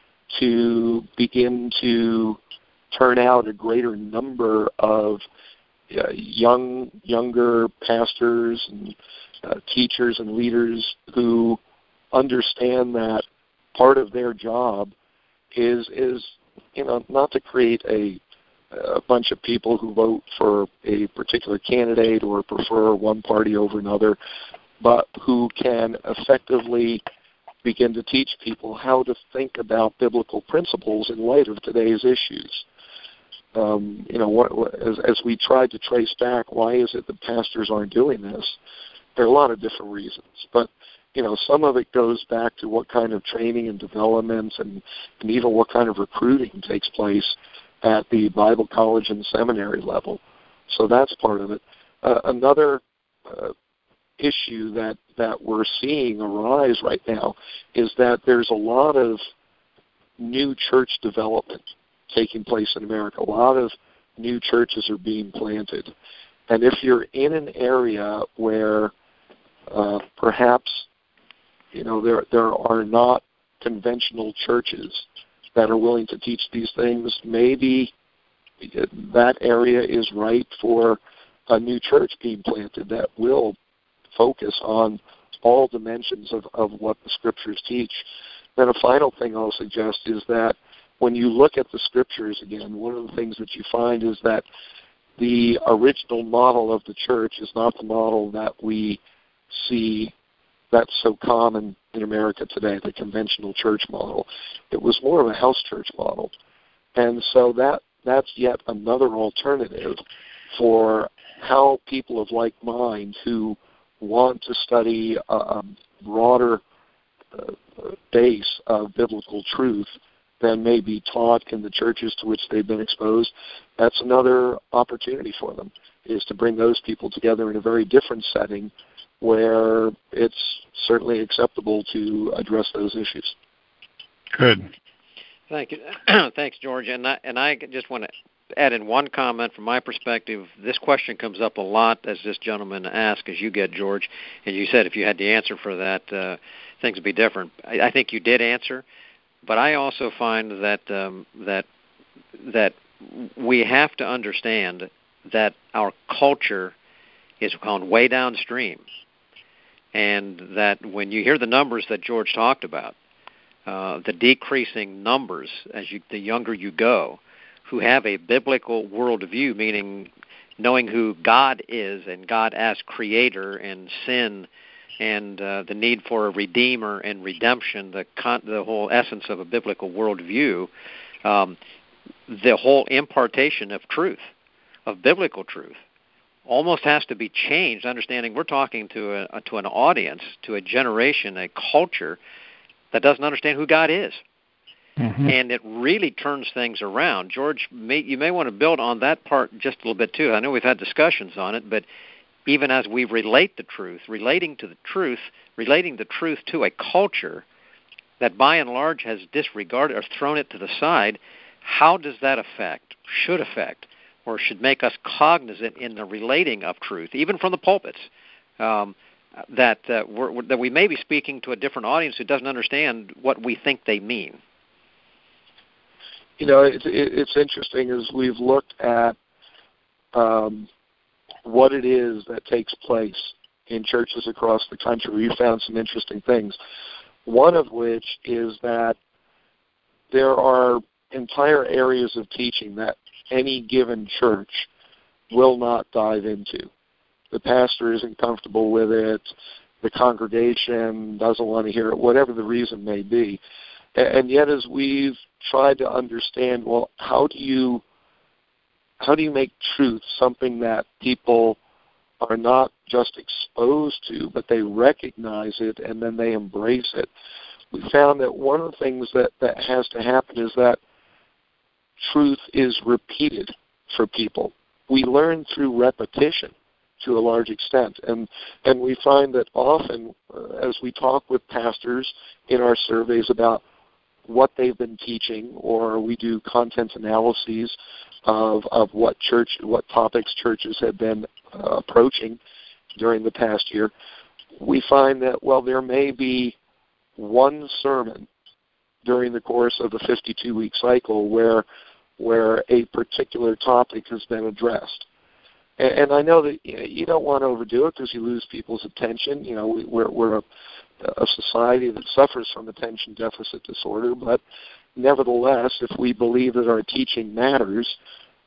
to begin to turn out a greater number of uh, young, younger pastors and uh, teachers and leaders who understand that part of their job is, is you know, not to create a a bunch of people who vote for a particular candidate or prefer one party over another, but who can effectively begin to teach people how to think about biblical principles in light of today's issues. Um, you know, what, as, as we tried to trace back, why is it that pastors aren't doing this? There are a lot of different reasons, but you know, some of it goes back to what kind of training and development and, and even what kind of recruiting takes place at the Bible college and seminary level. So that's part of it. Uh, another uh, issue that, that we're seeing arise right now is that there's a lot of new church development taking place in America. A lot of new churches are being planted. And if you're in an area where uh, perhaps you know there there are not conventional churches that are willing to teach these things, maybe that area is ripe for a new church being planted that will focus on all dimensions of, of what the Scriptures teach. Then a final thing I'll suggest is that when you look at the Scriptures again, one of the things that you find is that the original model of the church is not the model that we see that's so common in America today, the conventional church model. It was more of a house church model. And so that that's yet another alternative for how people of like mind who want to study a, a broader uh, base of biblical truth than may be taught in the churches to which they've been exposed, that's another opportunity for them, is to bring those people together in a very different setting where it's certainly acceptable to address those issues. Good. Thank you. Thanks, George. And I, and I just want to add in one comment from my perspective. This question comes up a lot, as this gentleman asked, as you get, George. And you said if you had the answer for that, uh, things would be different. I, I think you did answer. But I also find that um, that that we have to understand that our culture is gone way downstream, and that when you hear the numbers that George talked about, uh, the decreasing numbers as you, the younger you go, who have a biblical worldview, meaning knowing who God is and God as creator and sin and uh, the need for a redeemer and redemption, the con- the whole essence of a biblical worldview, um, the whole impartation of truth, of biblical truth, almost has to be changed, understanding we're talking to a, to an audience, to a generation, a culture that doesn't understand who God is. Mm-hmm. And it really turns things around. George, may, you may want to build on that part just a little bit, too. I know we've had discussions on it, but even as we relate the truth, relating to the truth, relating the truth to a culture that by and large has disregarded or thrown it to the side, how does that affect, should affect, or should make us cognizant in the relating of truth, even from the pulpits, um, that uh, we're, that we may be speaking to a different audience who doesn't understand what we think they mean? You know, it's, it's interesting as we've looked at um, what it is that takes place in churches across the country. We found some interesting things. One of which is that there are entire areas of teaching that any given church will not dive into. The pastor isn't comfortable with it. The congregation doesn't want to hear it, whatever the reason may be. And yet as we've tried to understand, well, how do you how do you make truth something that people are not just exposed to, but they recognize it and then they embrace it? We found that one of the things that, that has to happen is that truth is repeated for people. We learn through repetition to a large extent. And, and we find that often uh, as we talk with pastors in our surveys about what they've been teaching, or we do content analyses of of what church, what topics churches have been uh, approaching during the past year, we find that, well, there may be one sermon during the course of the fifty-two week cycle where where a particular topic has been addressed. And, and I know that you don't want to overdo it because you lose people's attention. You know, we're, we're a, a society that suffers from attention deficit disorder, but nevertheless, if we believe that our teaching matters,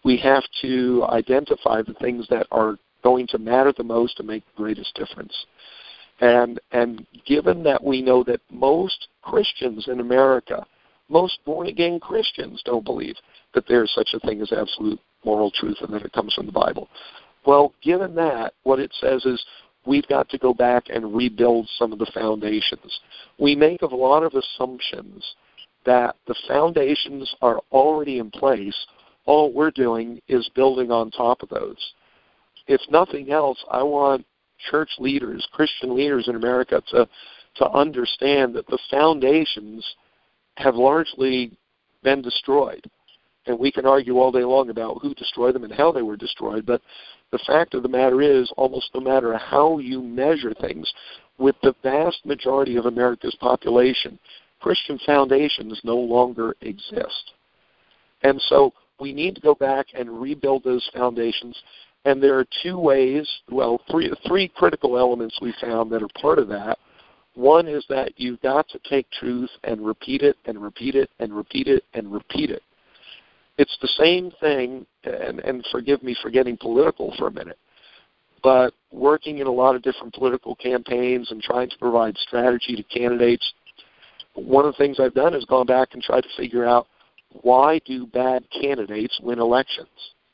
We have to identify the things that are going to matter the most and make the greatest difference. And and given that we know that most Christians in America, most born-again Christians don't believe that there's such a thing as absolute moral truth and that it comes from the Bible. Well, given that, what it says is we've got to go back and rebuild some of the foundations. We make a lot of assumptions that the foundations are already in place. All we're doing is building on top of those. If nothing else, I want church leaders, Christian leaders in America to, to understand that the foundations have largely been destroyed. And we can argue all day long about who destroyed them and how they were destroyed, but the fact of the matter is, almost no matter how you measure things, with the vast majority of America's population, Christian foundations no longer exist. And so we need to go back and rebuild those foundations. And there are two ways, well, three, three critical elements we found that are part of that. One is that you've got to take truth and repeat it and repeat it and repeat it and repeat it. It's the same thing, and, and forgive me for getting political for a minute, but working in a lot of different political campaigns and trying to provide strategy to candidates, one of the things I've done is gone back and tried to figure out why do bad candidates win elections.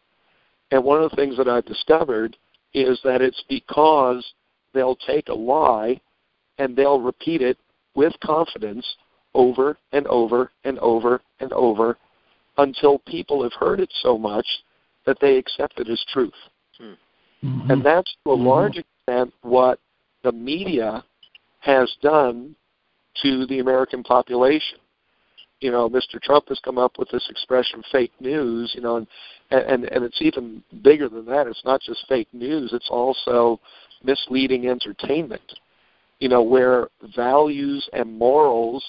And one of the things that I've discovered is that it's because they'll take a lie and they'll repeat it with confidence over and over and over and over until people have heard it so much that they accept it as truth. Mm-hmm. And that's to a large extent what the media has done to the American population. You know, Mister Trump has come up with this expression, fake news, you know, and, and, and it's even bigger than that. It's not just fake news, it's also misleading entertainment, you know, where values and morals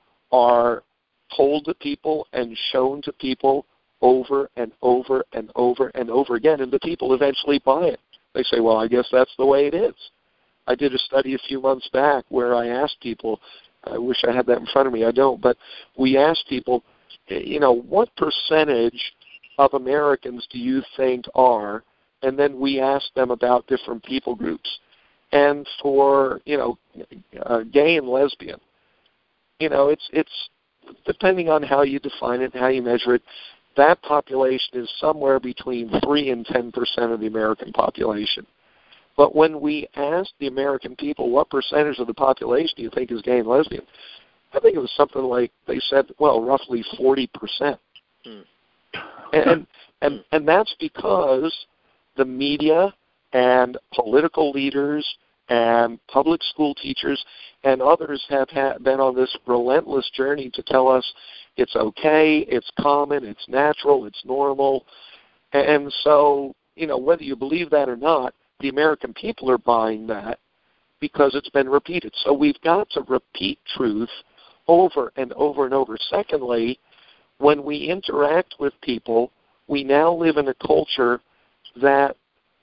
are told to people and shown to people over and over and over and over again, and the people eventually buy it. They say, well, I guess that's the way it is. I did a study a few months back where I asked people, I wish I had that in front of me, I don't, but we asked people, you know, what percentage of Americans do you think are, and then we asked them about different people groups. And for, you know, uh, gay and lesbian, you know, it's it's depending on how you define it and how you measure it, that population is somewhere between three and ten percent of the American population. But when we asked the American people what percentage of the population do you think is gay and lesbian, I think it was something like, they said, well, roughly forty percent. Hmm. And, and, and that's because the media and political leaders and public school teachers and others have had, been on this relentless journey to tell us it's okay, it's common, it's natural, it's normal. And so, you know, whether you believe that or not, the American people are buying that because it's been repeated. So we've got to repeat truth over and over and over. Secondly, when we interact with people, we now live in a culture that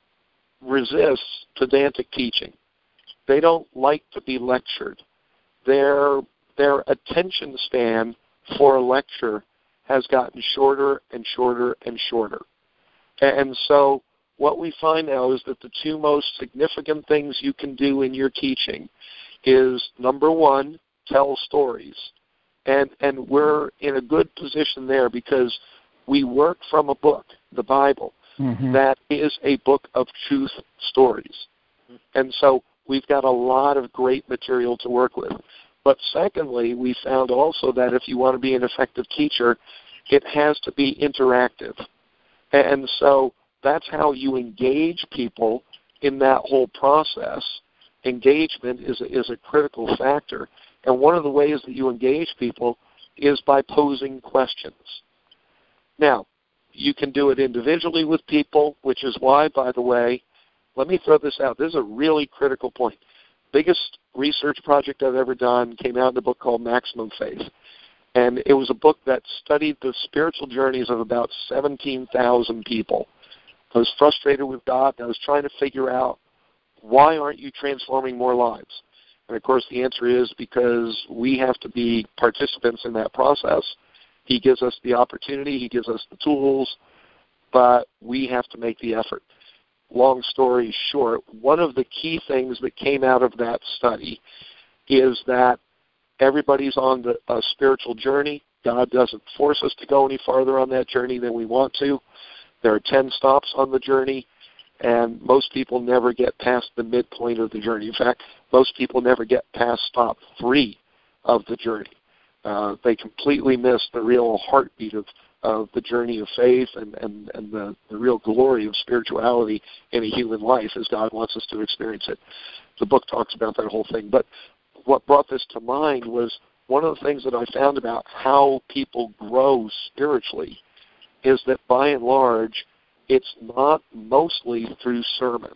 resists pedantic teaching. They don't like to be lectured. Their their attention span for a lecture has gotten shorter and shorter and shorter. And so what we find now is that the two most significant things you can do in your teaching is, number one, tell stories. And and we're in a good position there because we work from a book, the Bible, mm-hmm. that is a book of truth stories. And so we've got a lot of great material to work with. But secondly, we found also that if you want to be an effective teacher, it has to be interactive. And so that's how you engage people in that whole process. Engagement is a, is a critical factor. And one of the ways that you engage people is by posing questions. Now, you can do it individually with people, which is why, by the way, let me throw this out. This is a really critical point. Biggest research project I've ever done came out in a book called Maximum Faith. And it was a book that studied the spiritual journeys of about seventeen thousand people. I was frustrated with God, and I was trying to figure out, why aren't you transforming more lives? And, of course, the answer is because we have to be participants in that process. He gives us the opportunity. He gives us the tools. but we have to make the effort. Long story short, one of the key things that came out of that study is that everybody's on the, a spiritual journey. God doesn't force us to go any farther on that journey than we want to. There are ten stops on the journey, and most people never get past the midpoint of the journey. In fact, most people never get past stop three of the journey. Uh, they completely miss the real heartbeat of, of the journey of faith and, and, and the, the real glory of spirituality in a human life as God wants us to experience it. The book talks about that whole thing. But what brought this to mind was one of the things that I found about how people grow spiritually is that by and large, it's not mostly through sermons.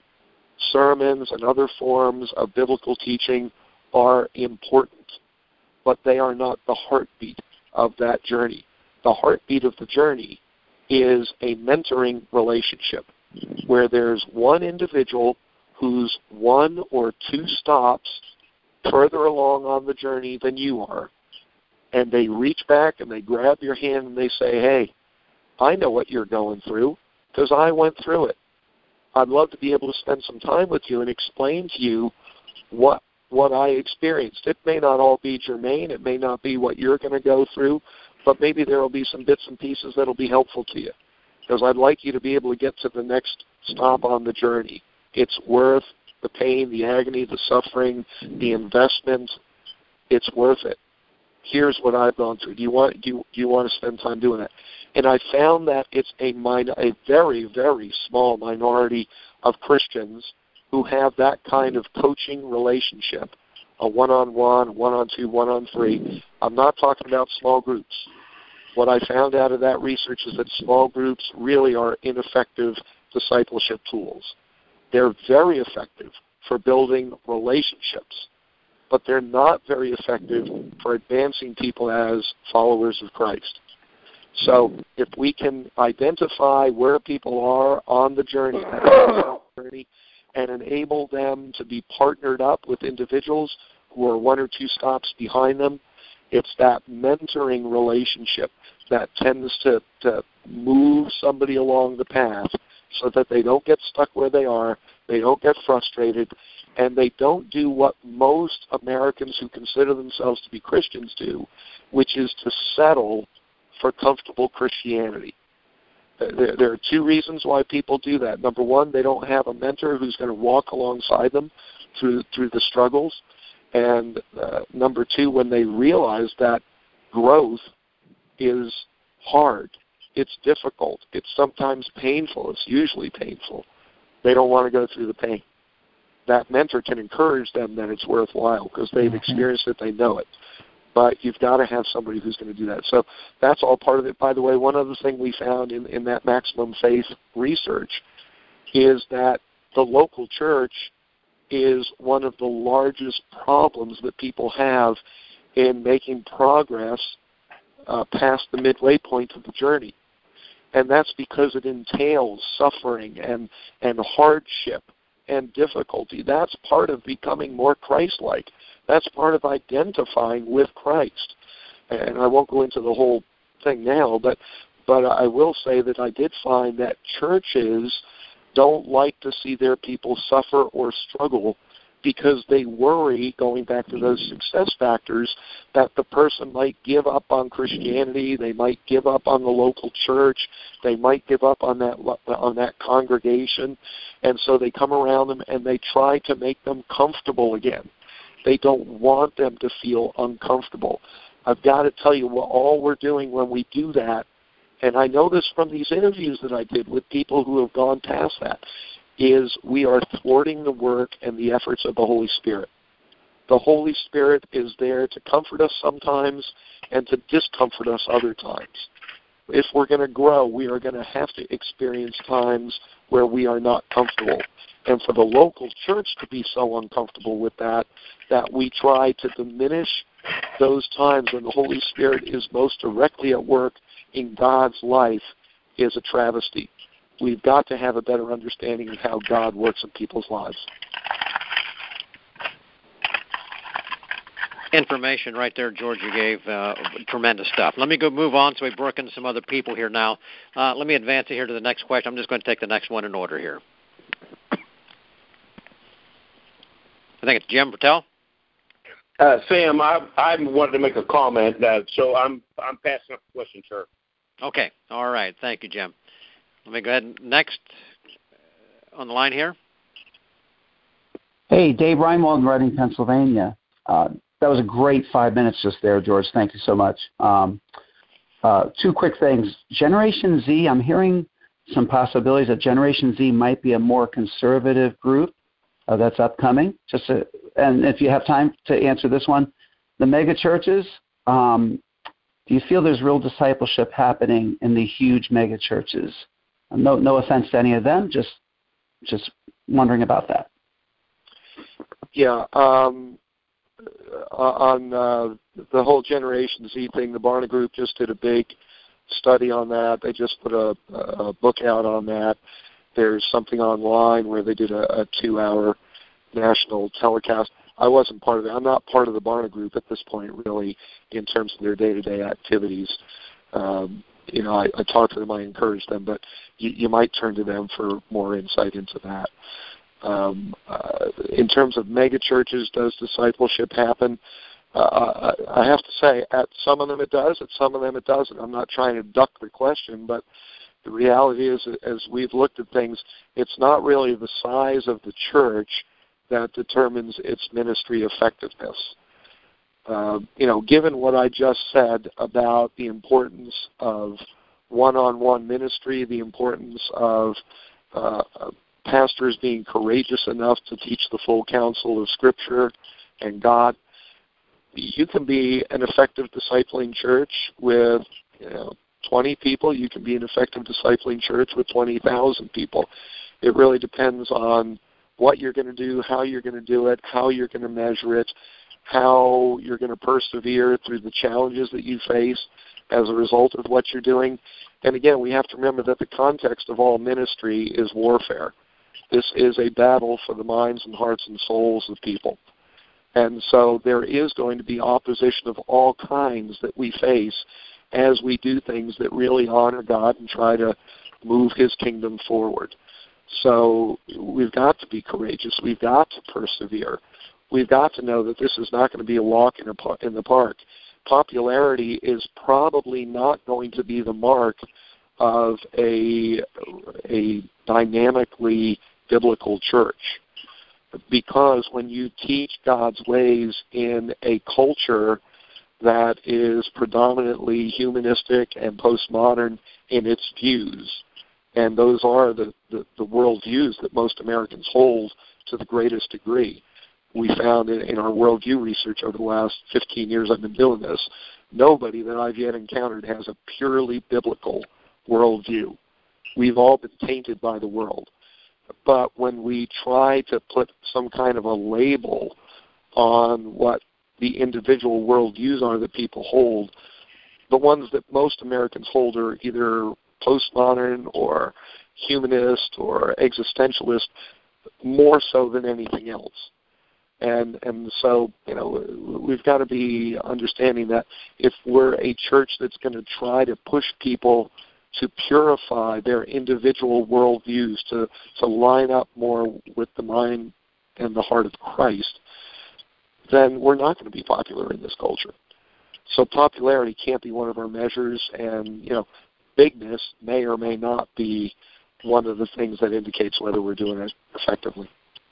Sermons and other forms of biblical teaching are important, but they are not the heartbeat of that journey. The heartbeat of the journey is a mentoring relationship where there's one individual who's one or two stops further along on the journey than you are, and they reach back and they grab your hand and they say, hey, I know what you're going through because I went through it. I'd love to be able to spend some time with you and explain to you what what I experienced. It may not all be germane. It may not be what you're going to go through, but maybe there will be some bits and pieces that will be helpful to you because I'd like you to be able to get to the next stop on the journey. It's worth the pain, the agony, the suffering, the investment. It's worth it. Here's what I've gone through. Do you want do you, do you want to spend time doing that? And I found that it's a minor, a very, very small minority of Christians who have that kind of coaching relationship, a one-on-one, one-on-two, one-on-three. I'm not talking about small groups. What I found out of that research is that small groups really are ineffective discipleship tools. They're very effective for building relationships, but they're not very effective for advancing people as followers of Christ. So if we can identify where people are on the journey, and enable them to be partnered up with individuals who are one or two stops behind them, it's that mentoring relationship that tends to, to move somebody along the path so that they don't get stuck where they are, they don't get frustrated, and they don't do what most Americans who consider themselves to be Christians do, which is to settle for comfortable Christianity. There, there are two reasons why people do that. Number one, they don't have a mentor who's going to walk alongside them through through the struggles. And uh, number two, when they realize that growth is hard, it's difficult, it's sometimes painful, it's usually painful, they don't want to go through the pain. That mentor can encourage them that it's worthwhile because they've experienced it, they know it. But you've got to have somebody who's going to do that. So that's all part of it. By the way, one other thing we found in, in that Maximum Faith research is that the local church is one of the largest problems that people have in making progress uh, past the midway point of the journey. And that's because it entails suffering and, and hardship and difficulty. That's part of becoming more Christ-like. That's part of identifying with Christ. And I won't go into the whole thing now, but but I will say that I did find that churches don't like to see their people suffer or struggle because they worry, going back to those success factors, that the person might give up on Christianity, they might give up on the local church, they might give up on that on that congregation, and so they come around them and they try to make them comfortable again. They don't want them to feel uncomfortable. I've got to tell you, what all we're doing when we do that, and I know this from these interviews that I did with people who have gone past that, is we are thwarting the work and the efforts of the Holy Spirit. The Holy Spirit is there to comfort us sometimes and to discomfort us other times. If we're going to grow, we are going to have to experience times where we are not comfortable. And for the local church to be so uncomfortable with that, that we try to diminish those times when the Holy Spirit is most directly at work in God's life is a travesty. We've got to have a better understanding of how God works in people's lives. information right there, George. You gave uh, tremendous stuff. Let me go move on so we broke into some other people here now. Uh, let me advance it here to the next question. I'm just going to take the next one in order here. I think it's Jim Patel. Uh, Sam, I, I wanted to make a comment, uh, so I'm I'm passing up the question, sir. Okay. All right. Thank you, Jim. Let me go ahead and next on the line here. Hey, Dave Reinwald in Reading, Pennsylvania. Uh, that was a great five minutes just there, George. Thank you so much. Um, uh, two quick things. Generation Z, I'm hearing some possibilities that Generation Z might be a more conservative group uh, that's upcoming. Just to, and if you have time to answer this one, the mega churches, um, do you feel there's real discipleship happening in the huge mega churches? No, no offense to any of them, just just wondering about that. Yeah, um, on uh, the whole Generation Z thing, the Barna Group just did a big study on that. They just put a, a book out on that. There's something online where they did a, a two-hour national telecast. I wasn't part of it. I'm not part of the Barna Group at this point, really, in terms of their day-to-day activities. Um, you know, I, I talked to them, I encouraged them, but you, you might turn to them for more insight into that. Um, uh, in terms of mega churches, does discipleship happen? Uh, I have to say, at some of them it does, at some of them it doesn't. I'm not trying to duck the question, but the reality is, as we've looked at things, it's not really the size of the church that determines its ministry effectiveness. Uh, you know, given what I just said about the importance of one-on-one ministry, the importance of uh, pastors being courageous enough to teach the full counsel of Scripture and God, you can be an effective discipling church with, you know, twenty people. You can be an effective discipling church with twenty thousand people. It really depends on what you're going to do, how you're going to do it, how you're going to measure it, how you're going to persevere through the challenges that you face as a result of what you're doing. And again, we have to remember that the context of all ministry is warfare. This is a battle for the minds and hearts and souls of people. And so there is going to be opposition of all kinds that we face as we do things that really honor God and try to move His kingdom forward. So we've got to be courageous. We've got to persevere. We've got to know that this is not going to be a walk in, a, in the park. Popularity is probably not going to be the mark of a, a dynamically biblical church. Because when you teach God's ways in a culture that is predominantly humanistic and postmodern in its views, and those are the, the, the worldviews that most Americans hold to the greatest degree. We found in, in our worldview research over the last fifteen years I've been doing this, nobody that I've yet encountered has a purely biblical worldview. We've all been tainted by the world. But when we try to put some kind of a label on what the individual worldviews are that people hold, the ones that most Americans hold are either postmodern or humanist or existentialist, more so than anything else. And and so, you know, we've got to be understanding that if we're a church that's going to try to push people to purify their individual worldviews, to, to line up more with the mind and the heart of Christ, then we're not going to be popular in this culture. So popularity can't be one of our measures, and, you know, bigness may or may not be one of the things that indicates whether we're doing it effectively.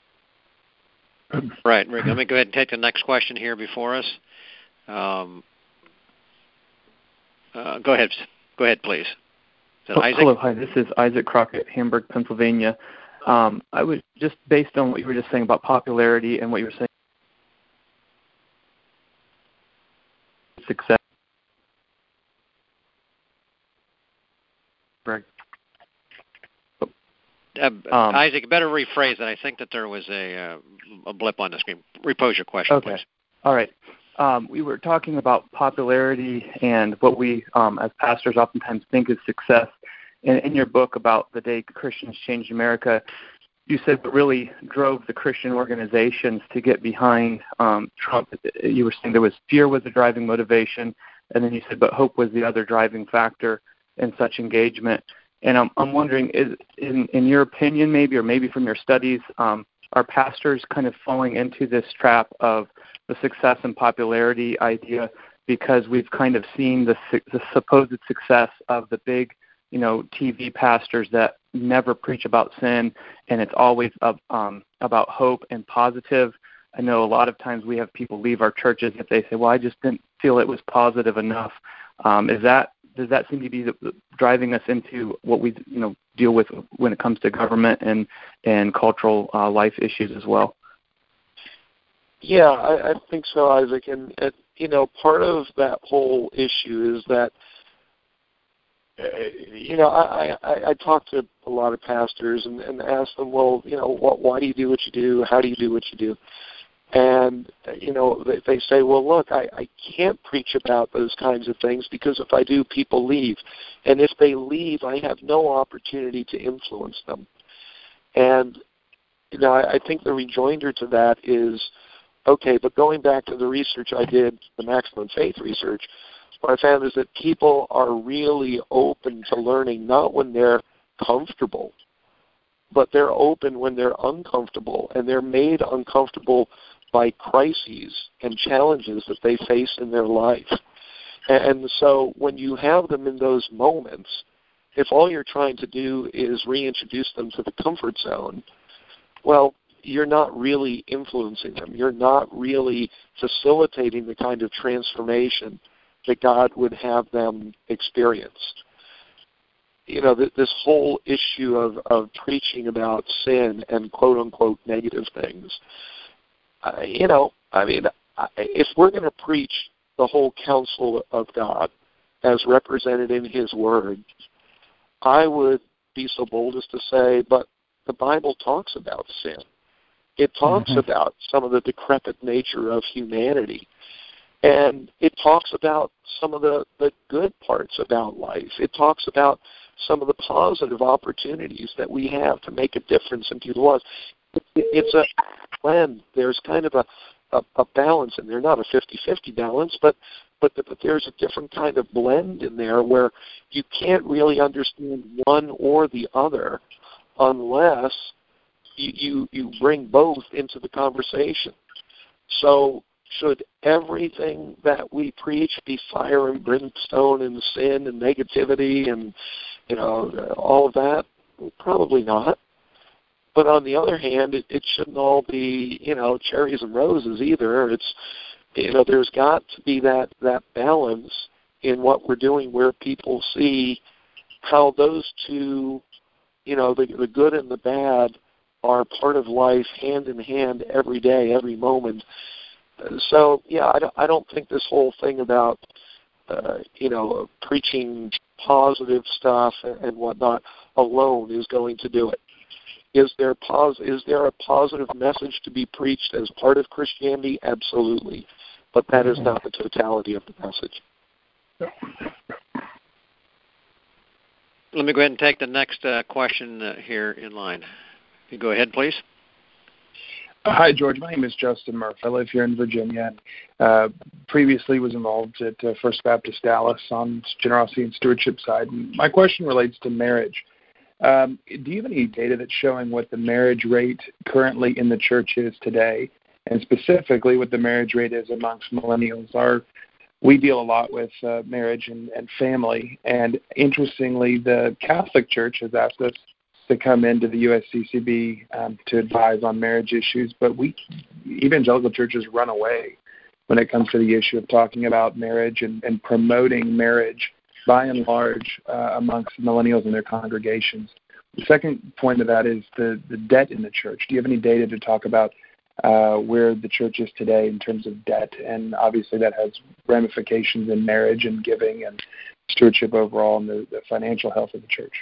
Right, Rick. Let me go ahead and take the next question here before us. Um, uh, go ahead. Go ahead, please. Is that Isaac? Hello, hi. This is Isaac Crockett, Hamburg, Pennsylvania. Um, I was just based on what you were just saying about popularity and what you were saying success. Greg. Uh, um, Isaac, better rephrase that. I think that there was a uh, a blip on the screen. Repose your question, okay. please. All right. Um, we were talking about popularity and what we, um, as pastors, oftentimes think is success. In, in your book about the day Christians changed America, you said what really drove the Christian organizations to get behind um, Trump. You were saying there was fear was the driving motivation, and then you said, but hope was the other driving factor in such engagement. And I'm, I'm wondering, is, in, in your opinion, maybe, or maybe from your studies, um, are pastors kind of falling into this trap of the success and popularity idea because we've kind of seen the, the supposed success of the big, you know, T V pastors that never preach about sin, and it's always uh, um, about hope and positive. I know a lot of times we have people leave our churches if they say, well, I just didn't feel it was positive enough. Um, is that does that seem to be the, the, driving us into what we, you know, deal with when it comes to government and and cultural uh, life issues as well? Yeah, I, I think so, Isaac. And, and you know, part of that whole issue is that, uh, you know, I, I, I talk to a lot of pastors and, and ask them, well, you know, what, why do you do what you do? How do you do what you do? And, you know, they, they say, well, look, I, I can't preach about those kinds of things because if I do, people leave. And if they leave, I have no opportunity to influence them. And, you know, I, I think the rejoinder to that is, okay, but going back to the research I did, the Maximum Faith research, what I found is that people are really open to learning, not when they're comfortable, but they're open when they're uncomfortable, and they're made uncomfortable by crises and challenges that they face in their life. And so when you have them in those moments, if all you're trying to do is reintroduce them to the comfort zone, well, you're not really influencing them. You're not really facilitating the kind of transformation that God would have them experience. You know, th- this whole issue of, of preaching about sin and quote-unquote negative things, uh, you know, I mean, if we're going to preach the whole counsel of God as represented in His Word, I would be so bold as to say, but the Bible talks about sin. It talks mm-hmm. about some of the decrepit nature of humanity. And it talks about some of the, the good parts about life. It talks about some of the positive opportunities that we have to make a difference in people's lives. It's a blend. There's kind of a, a, a balance in there, not a fifty-fifty balance, but, but, but there's a different kind of blend in there where you can't really understand one or the other unless you, you, you bring both into the conversation. So should everything that we preach be fire and brimstone and sin and negativity and, you know, all of that? Probably not. But on the other hand, it, it shouldn't all be, you know, cherries and roses either. It's, you know, there's got to be that, that balance in what we're doing where people see how those two, you know, the, the good and the bad are part of life hand in hand every day, every moment. So, yeah, I don't, I don't think this whole thing about, uh, you know, preaching positive stuff and whatnot alone is going to do it. Is there, pos- is there a positive message to be preached as part of Christianity? Absolutely. But that is not the totality of the message. Let me go ahead and take the next uh, question uh, here in line. You go ahead, please. Hi, George. My name is Justin Murph. I live here in Virginia. And, uh, previously was involved at uh, First Baptist Dallas on generosity and stewardship side. And my question relates to marriage. Um, do you have any data that's showing what the marriage rate currently in the church is today, and specifically what the marriage rate is amongst millennials? Our, we deal a lot with uh, marriage and, and family, and interestingly, the Catholic Church has asked us to come into the U S C C B um, to advise on marriage issues, but we evangelical churches run away when it comes to the issue of talking about marriage and, and promoting marriage by and large uh, amongst millennials and their congregations. The second point of that is the, the debt in the church. Do you have any data to talk about uh, where the church is today in terms of debt? And obviously that has ramifications in marriage and giving and stewardship overall and the, the financial health of the church.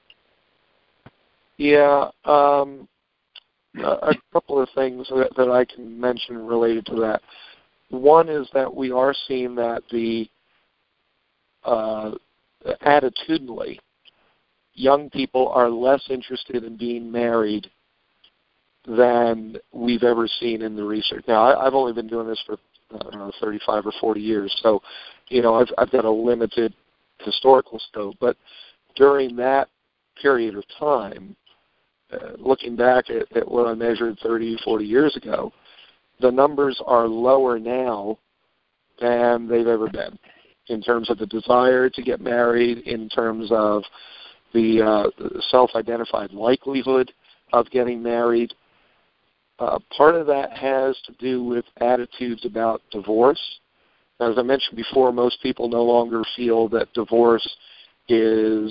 Yeah, um, a couple of things that, that I can mention related to that. One is that we are seeing that the uh, attitudinally, young people are less interested in being married than we've ever seen in the research. Now, I, I've only been doing this for I don't know, thirty-five or forty years, so you know I've, I've got a limited historical scope. But during that period of time, uh, looking back at, at what I measured thirty, forty years ago, the numbers are lower now than they've ever been in terms of the desire to get married, in terms of the, uh, the self-identified likelihood of getting married. Uh, part of that has to do with attitudes about divorce. As I mentioned before, most people no longer feel that divorce is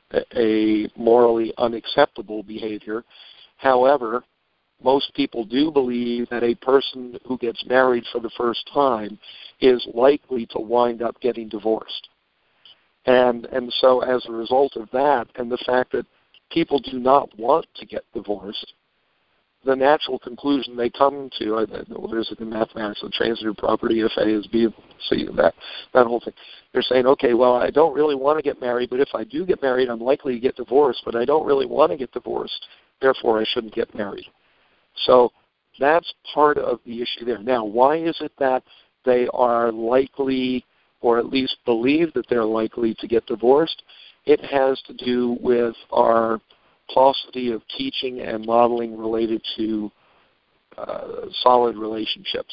a morally unacceptable behavior. However, most people do believe that a person who gets married for the first time is likely to wind up getting divorced. And and so as a result of that, and the fact that people do not want to get divorced, the natural conclusion they come to, what is it in mathematics, the transitive property of A is B, C, that, that whole thing. They're saying, okay, well, I don't really want to get married, but if I do get married, I'm likely to get divorced, but I don't really want to get divorced, therefore I shouldn't get married. So that's part of the issue there. Now, why is it that they are likely, or at least believe that they're likely to get divorced? It has to do with our paucity of teaching and modeling related to uh, solid relationships.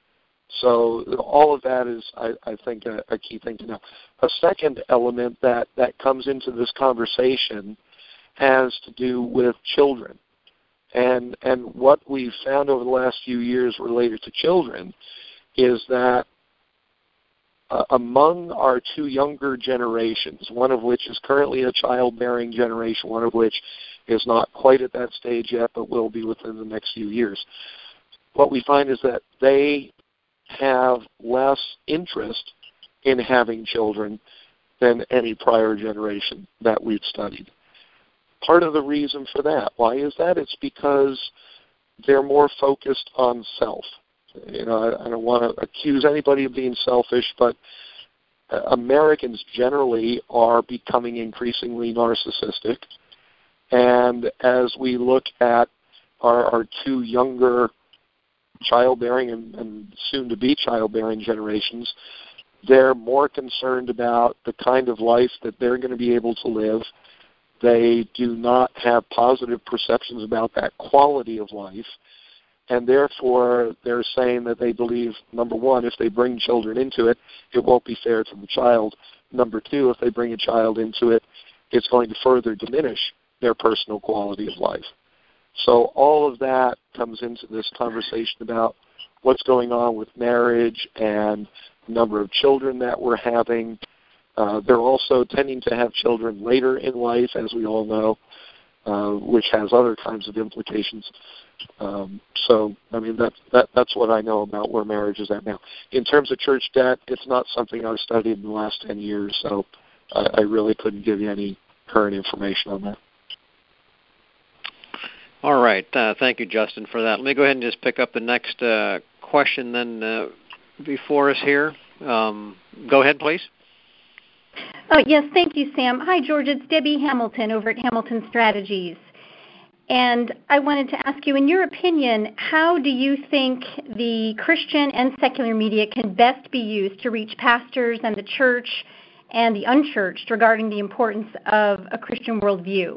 So all of that is, I, I think, a, a key thing to know. A second element that, that comes into this conversation has to do with children. And and what we've found over the last few years related to children is that uh, among our two younger generations, one of which is currently a childbearing generation, one of which is not quite at that stage yet, but will be within the next few years, what we find is that they have less interest in having children than any prior generation that we've studied. Part of the reason for that, why is that? It's because they're more focused on self. You know, I, I don't want to accuse anybody of being selfish, but uh, Americans generally are becoming increasingly narcissistic. And as we look at our, our two younger childbearing and, and soon-to-be childbearing generations, they're more concerned about the kind of life that they're going to be able to live. They do not have positive perceptions about that quality of life, and therefore they're saying that they believe, number one, if they bring children into it, it won't be fair to the child. Number two, if they bring a child into it, it's going to further diminish their personal quality of life. So all of that comes into this conversation about what's going on with marriage and the number of children that we're having. Uh, they're also tending to have children later in life, as we all know, uh, which has other kinds of implications. Um, so, I mean, that, that, that's what I know about where marriage is at now. In terms of church debt, it's not something I've studied in the last ten years, so I, I really couldn't give you any current information on that. All right. Uh, thank you, Justin, for that. Let me go ahead and just pick up the next uh, question then uh, before us here. Um, go ahead, please. Oh, yes, thank you, Sam. Hi, George. It's Debbie Hamilton over at Hamilton Strategies. And I wanted to ask you, in your opinion, how do you think the Christian and secular media can best be used to reach pastors and the church and the unchurched regarding the importance of a Christian worldview?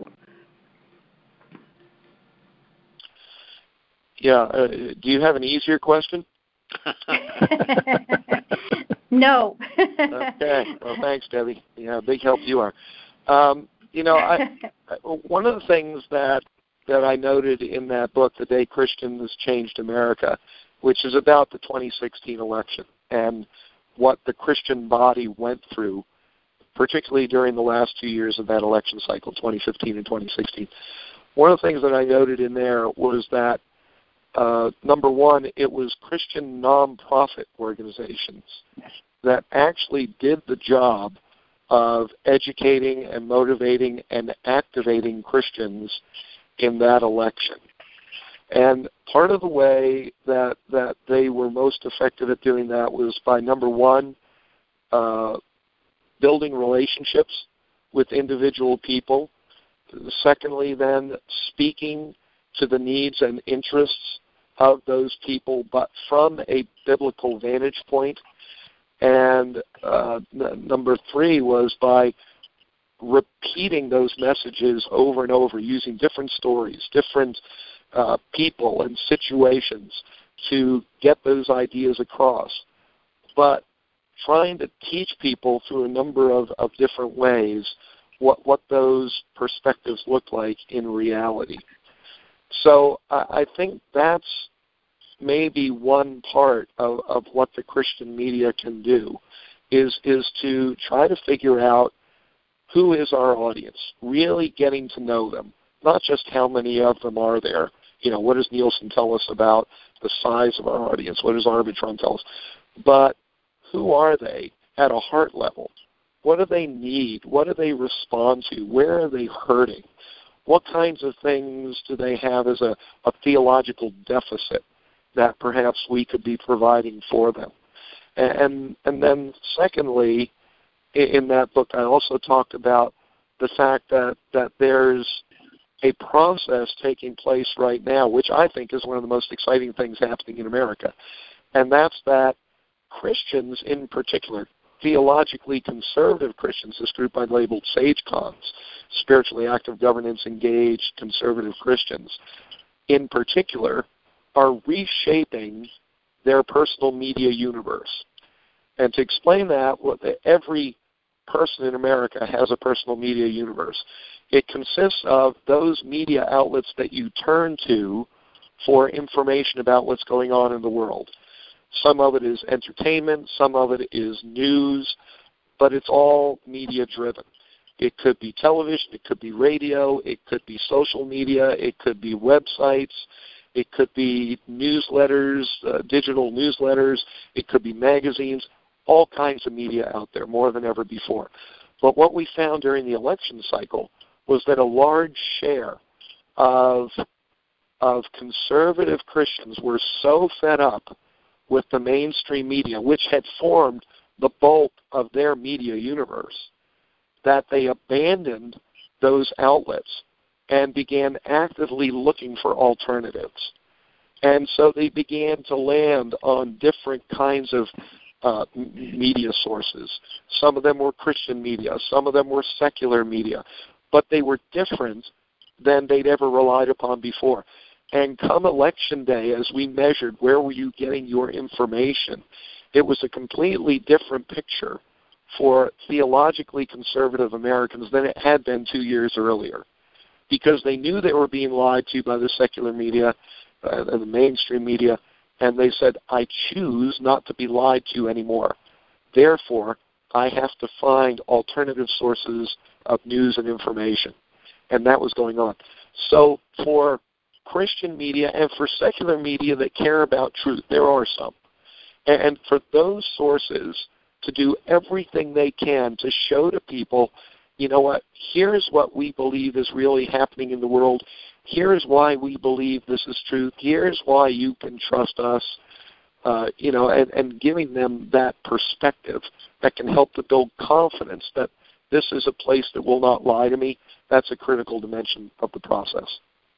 Yeah. Uh, do you have an easier question? No. Okay. Well, thanks, Debbie. Yeah, big help you are. Um, you know, I, one of the things that that I noted in that book, The Day Christians Changed America, which is about the twenty sixteen election and what the Christian body went through, particularly during the last two years of that election cycle, twenty fifteen and twenty sixteen. One of the things that I noted in there was that Uh, number one, it was Christian nonprofit organizations that actually did the job of educating and motivating and activating Christians in that election. And part of the way that, that they were most effective at doing that was by, number one, uh, building relationships with individual people. Secondly, then, speaking to the needs and interests of those people, but from a biblical vantage point. And uh, n- number three was by repeating those messages over and over, using different stories, different uh, people and situations to get those ideas across. But trying to teach people through a number of, of different ways what, what those perspectives look like in reality. So I, I think that's maybe one part of, of what the Christian media can do, is is to try to figure out who is our audience, really getting to know them, not just how many of them are there. You know, what does Nielsen tell us about the size of our audience? What does Arbitron tell us? But who are they at a heart level? What do they need? What do they respond to? Where are they hurting? What kinds of things do they have as a, a theological deficit that perhaps we could be providing for them? And and then secondly, in that book, I also talked about the fact that, that there's a process taking place right now, which I think is one of the most exciting things happening in America. And that's that Christians in particular, theologically conservative Christians, this group I labeled SageCons, spiritually active, governance engaged, conservative Christians, in particular, are reshaping their personal media universe. And to explain that, what the, every person in America has a personal media universe. It consists of those media outlets that you turn to for information about what's going on in the world. Some of it is entertainment, some of it is news, but it's all media-driven. It could be television, it could be radio, it could be social media, it could be websites, it could be newsletters, uh, digital newsletters, it could be magazines, all kinds of media out there, more than ever before. But what we found during the election cycle was that a large share of, of conservative Christians were so fed up with the mainstream media, which had formed the bulk of their media universe, that they abandoned those outlets and began actively looking for alternatives. And so they began to land on different kinds of uh, media sources. Some of them were Christian media, some of them were secular media, but they were different than they'd ever relied upon before. And come election day, as we measured where were you getting your information, it was a completely different picture for theologically conservative Americans than it had been two years earlier, because they knew they were being lied to by the secular media uh, and the mainstream media, and they said, I choose not to be lied to anymore. Therefore, I have to find alternative sources of news and information. And that was going on. So for Christian media and for secular media that care about truth, there are some. And for those sources to do everything they can to show to people, you know what, here's what we believe is really happening in the world. Here's why we believe this is true. Here's why you can trust us. Uh, you know, and, and giving them that perspective that can help to build confidence that this is a place that will not lie to me. That's a critical dimension of the process.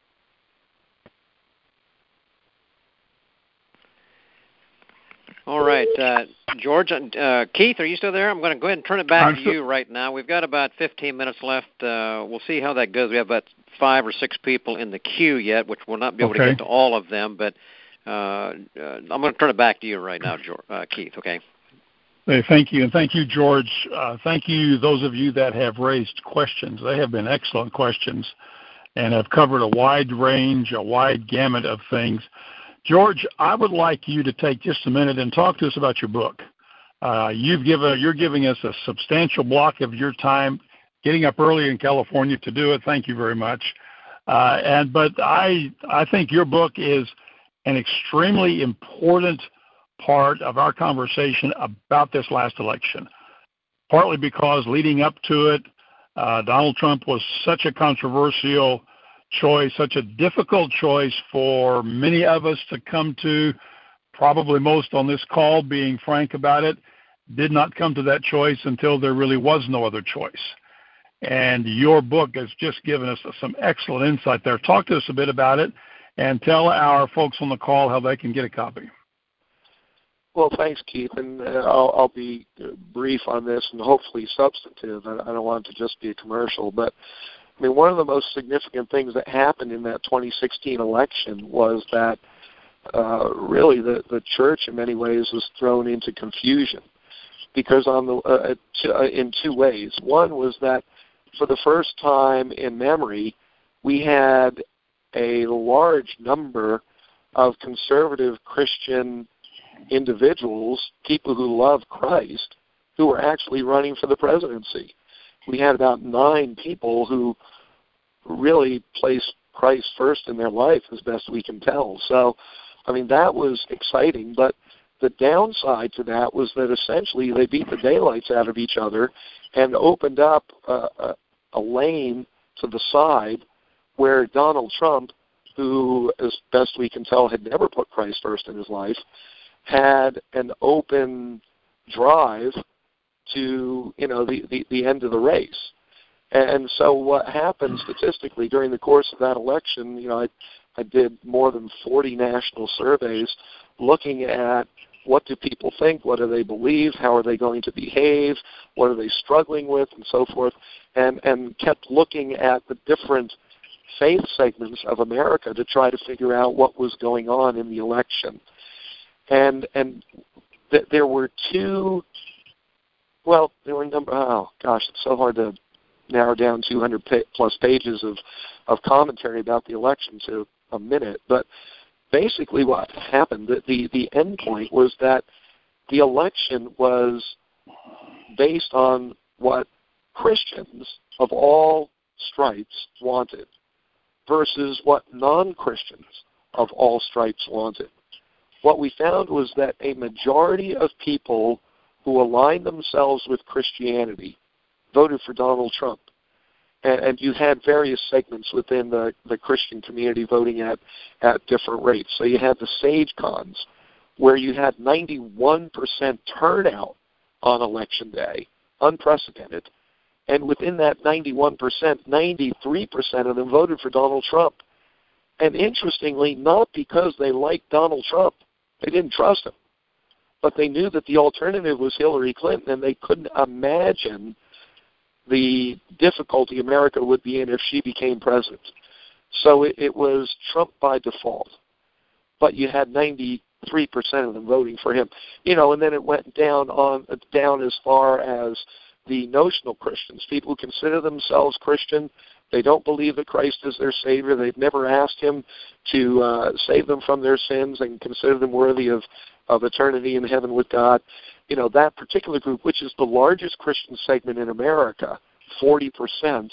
All right, uh, George, uh, Keith, are you still there? I'm going to go ahead and turn it back I'm to still- you right now. We've got about fifteen minutes left. Uh, we'll see how that goes. We have about five or six people in the queue yet, which we'll not be able okay. to get to all of them, but uh, uh, I'm going to turn it back to you right now, George, uh, Keith, okay? Hey, thank you, and thank you, George. Uh, thank you, those of you that have raised questions. They have been excellent questions and have covered a wide range, a wide gamut of things. George, I would like you to take just a minute and talk to us about your book. Uh, you've given, you're giving us a substantial block of your time, getting up early in California to do it. Thank you very much. Uh, and but I I think your book is an extremely important part of our conversation about this last election, partly because leading up to it, uh, Donald Trump was such a controversial choice, such a difficult choice for many of us to come to, probably most on this call, being frank about it, did not come to that choice until there really was no other choice. and your book has just given us some excellent insight there. Talk to us a bit about it, and tell our folks on the call how they can get a copy. Well, thanks, Keith, and uh, I'll, I'll be brief on this and hopefully substantive. I, I don't want it to just be a commercial, but I mean, one of the most significant things that happened in that twenty sixteen election was that uh, really the, the church in many ways was thrown into confusion because on the uh, t- uh, in two ways. One was that for the first time in memory, we had a large number of conservative Christian individuals, people who love Christ, who were actually running for the presidency. We had about nine people who really placed Christ first in their life, as best we can tell. So, I mean, that was exciting, but the downside to that was that essentially they beat the daylights out of each other and opened up a, a, a lane to the side where Donald Trump, who, as best we can tell, had never put Christ first in his life, had an open drive to, you know, the, the, the end of the race. And so what happened statistically during the course of that election, you know, I, I did more than forty national surveys looking at what do people think, what do they believe, how are they going to behave, what are they struggling with, and so forth, and, and kept looking at the different faith segments of America to try to figure out what was going on in the election. And and th- there were two, well, there were a number, oh gosh, it's so hard to narrow down two hundred pa- plus pages of, of commentary about the election to a minute. But basically what happened, the, the, the end point was that the election was based on what Christians of all stripes wanted versus what non-Christians of all stripes wanted. What we found was that a majority of people who aligned themselves with Christianity voted for Donald Trump. And, and you had various segments within the, the Christian community voting at, at different rates. So you had the Sage Cons, where you had ninety-one percent turnout on Election Day, unprecedented. And within that ninety-one percent, ninety-three percent of them voted for Donald Trump. And interestingly, not because they liked Donald Trump. They didn't trust him. But they knew that the alternative was Hillary Clinton, and they couldn't imagine the difficulty America would be in if she became president. So it, it was Trump by default. But you had ninety-three percent of them voting for him. You know, and then it went down on down as far as the notional Christians, people who consider themselves Christian. They don't believe that Christ is their Savior. They've never asked him to uh, save them from their sins and consider them worthy of, of eternity in heaven with God. You know, that particular group, which is the largest Christian segment in America, forty percent,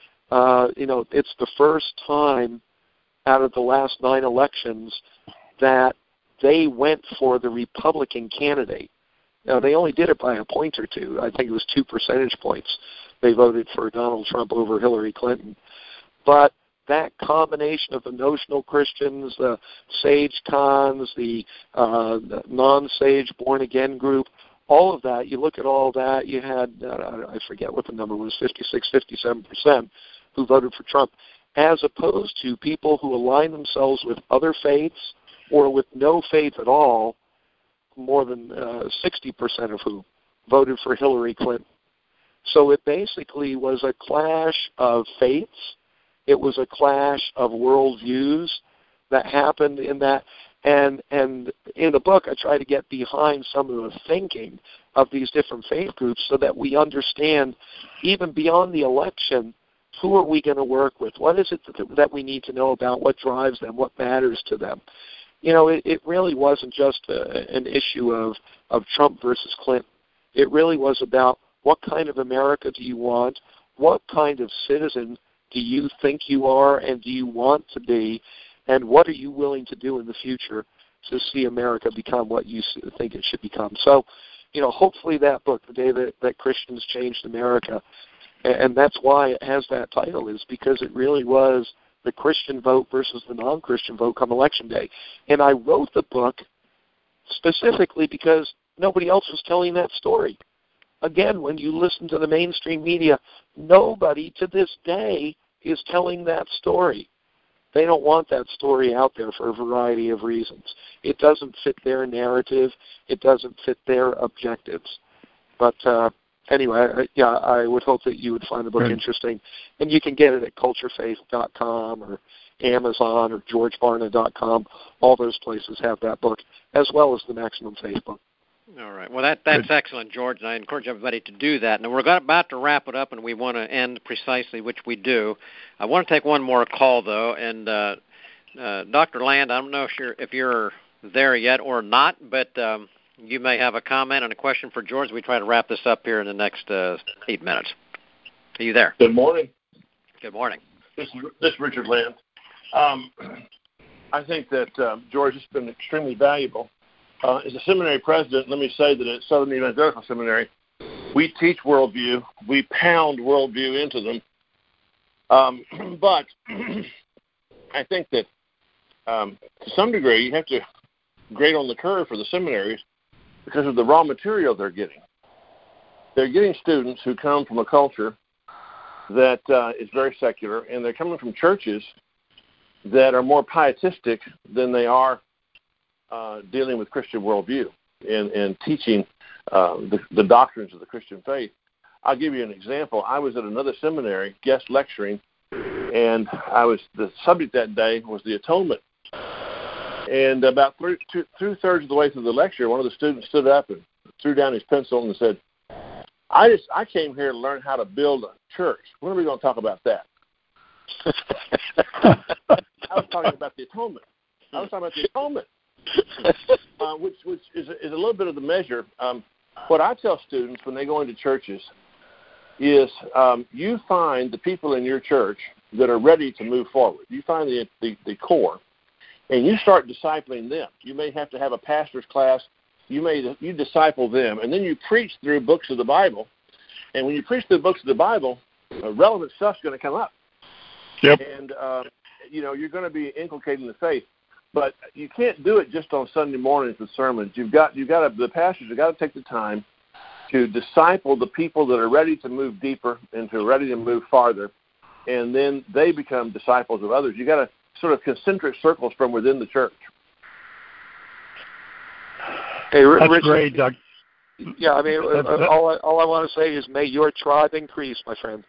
uh, you know, it's the first time out of the last nine elections that they went for the Republican candidate. Now, they only did it by a point or two. I think it was two percentage points. They voted for Donald Trump over Hillary Clinton. But that combination of the notional Christians, the Sage Cons, the, uh, the non-Sage born-again group, all of that, you look at all that, you had, uh, I forget what the number was, fifty-six, fifty-seven percent who voted for Trump, as opposed to people who align themselves with other faiths or with no faith at all, more than uh, sixty percent of whom voted for Hillary Clinton. So it basically was a clash of faiths. It was a clash of worldviews that happened in that. And and in the book, I try to get behind some of the thinking of these different faith groups so that we understand, even beyond the election, who are we going to work with? What is it that, that we need to know about? What drives them? What matters to them? You know, it, it really wasn't just a, an issue of, of Trump versus Clinton. It really was about what kind of America do you want? What kind of citizen do you think you are and do you want to be? And what are you willing to do in the future to see America become what you think it should become? So, you know, hopefully that book, The Day That, that Christians Changed America, and that's why it has that title, is because it really was the Christian vote versus the non-Christian vote come Election Day. And I wrote the book specifically because nobody else was telling that story. again, when you listen to the mainstream media, nobody to this day is telling that story. They don't want that story out there for a variety of reasons. It doesn't fit their narrative. It doesn't fit their objectives. But uh, anyway, I, yeah, I would hope that you would find the book Good. interesting. And you can get it at culture faith dot com or Amazon or george barna dot com. All those places have that book, as well as the Maximum Faith book. All right. Well, that that's Good. excellent, George, and I encourage everybody to do that. Now, we're about to wrap it up, and we want to end precisely, which we do. I want to take one more call, though, and uh, uh, Doctor Land, I don't know if you're, if you're there yet or not, but um, you may have a comment and a question for George. We try to wrap this up here in the next uh, eight minutes. Are you there? Good morning. Good morning. This is, this is Richard Land. Um, I think that, um, George, has been extremely valuable. Uh, as a seminary president, let me say that at Southern Evangelical Seminary, we teach worldview. We pound worldview into them. Um, but I think that um, to some degree you have to grade on the curve for the seminaries because of the raw material they're getting. They're getting students who come from a culture that uh, is very secular, and they're coming from churches that are more pietistic than they are Uh, dealing with Christian worldview and, and teaching uh, the, the doctrines of the Christian faith. I'll give you an example. I was at another seminary guest lecturing, and I was the subject that day was the atonement. And about three, two, two-thirds of the way through the lecture, one of the students stood up and threw down his pencil and said, I just I came here to learn how to build a church. When are we going to talk about that? I was talking about the atonement. I was talking about the atonement. uh, which which is a, is a little bit of the measure. Um, what I tell students when they go into churches is um, you find the people in your church that are ready to move forward. You find the, the, the core, and you start discipling them. You may have to have a pastor's class. You may you disciple them, and then you preach through books of the Bible. And when you preach through books of the Bible, uh, relevant stuff's going to come up. Yep. And uh, you know you're going to be inculcating the faith. But you can't do it just on Sunday mornings with sermons. You've got you've got to, the pastors have got to take the time to disciple the people that are ready to move deeper and to ready to move farther, and then they become disciples of others. You've got to sort of concentric circles from within the church. Hey, That's Richard, great, Doug. Yeah, I mean, That's, that, all I, all I want to say is may your tribe increase, my friend.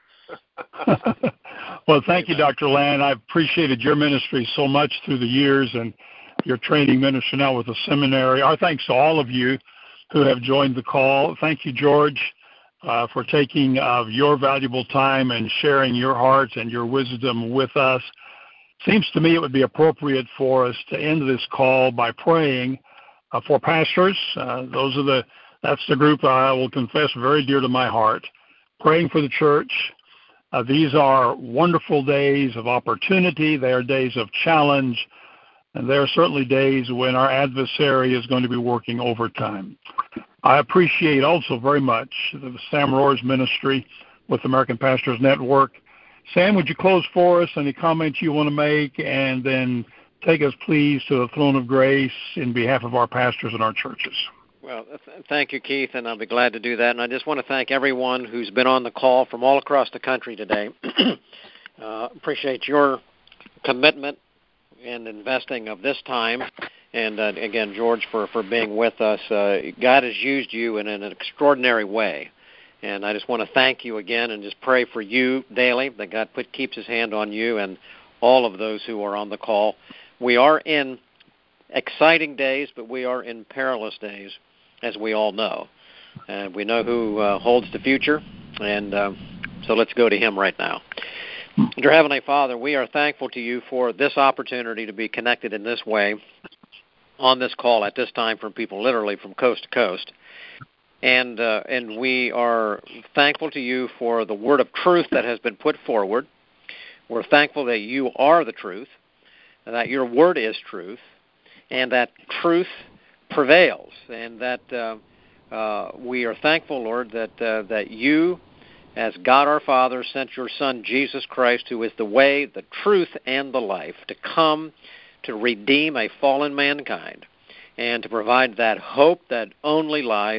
Well, thank you, Doctor Land. I've appreciated your ministry so much through the years and your training ministry now with the seminary. Our thanks to all of you who have joined the call. Thank you, George, uh, for taking uh, your valuable time and sharing your heart and your wisdom with us. Seems to me it would be appropriate for us to end this call by praying uh, for pastors. Uh, those are the that's the group I will confess very dear to my heart. Praying for the church. Uh, these are wonderful days of opportunity. They are days of challenge, and they are certainly days when our adversary is going to be working overtime. I appreciate also very much the Sam Rohr's ministry with American Pastors Network. Sam, would you close for us? Any comments you want to make? And then take us, please, to the throne of grace in behalf of our pastors and our churches. Well, th- thank you, Keith, and I'll be glad to do that. And I just want to thank everyone who's been on the call from all across the country today. uh, appreciate your commitment and investing of this time. And, uh, again, George, for, for being with us. Uh, God has used you in an extraordinary way. And I just want to thank you again and just pray for you daily, that God put keeps his hand on you and all of those who are on the call. We are in exciting days, but we are in perilous days, as we all know. And we know who uh, holds the future, and uh, so let's go to him right now. Dear Heavenly Father, we are thankful to you for this opportunity to be connected in this way on this call at this time from people literally from coast to coast. And, uh, and we are thankful to you for the word of truth that has been put forward. We're thankful that you are the truth, and that your word is truth, and that truth prevails, and that uh, uh, we are thankful, Lord, that uh, that you, as God our Father, sent your Son, Jesus Christ, who is the way, the truth, and the life, to come to redeem a fallen mankind and to provide that hope that only lies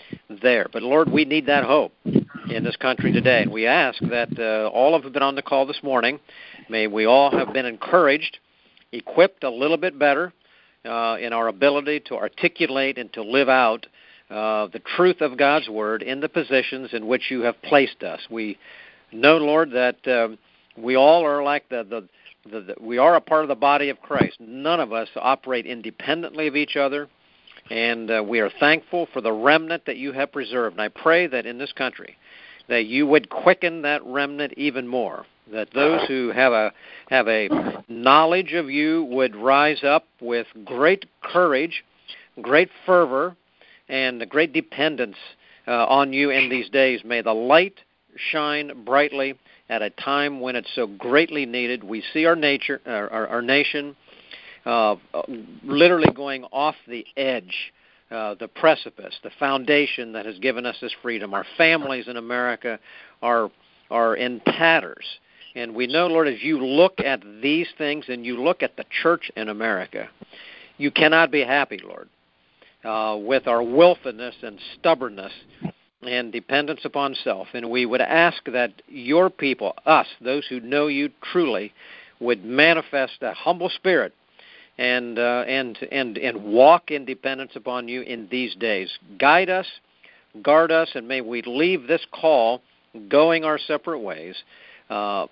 there. But, Lord, we need that hope in this country today. And we ask that uh, all of you have been on the call this morning, may we all have been encouraged, equipped a little bit better uh, in our ability to articulate and to live out uh, the truth of God's Word in the positions in which you have placed us. We know, Lord, that uh, we all are like the, the, the, the, we are a part of the body of Christ. None of us operate independently of each other. And uh, we are thankful for the remnant that you have preserved. And I pray that in this country, that you would quicken that remnant even more, that those who have a have a knowledge of you would rise up with great courage, great fervor, and great dependence uh, on you in these days. May the light shine brightly at a time when it's so greatly needed. We see our nature, our, our, our nation, Uh, literally going off the edge, uh, the precipice, the foundation that has given us this freedom. Our families in America are are in tatters. And we know, Lord, as you look at these things and you look at the church in America, you cannot be happy, Lord, uh, with our willfulness and stubbornness and dependence upon self. And we would ask that your people, us, those who know you truly, would manifest a humble spirit and uh, and and and walk in dependence upon you in these days. Guide us, guard us, and may we leave this call going our separate ways uh,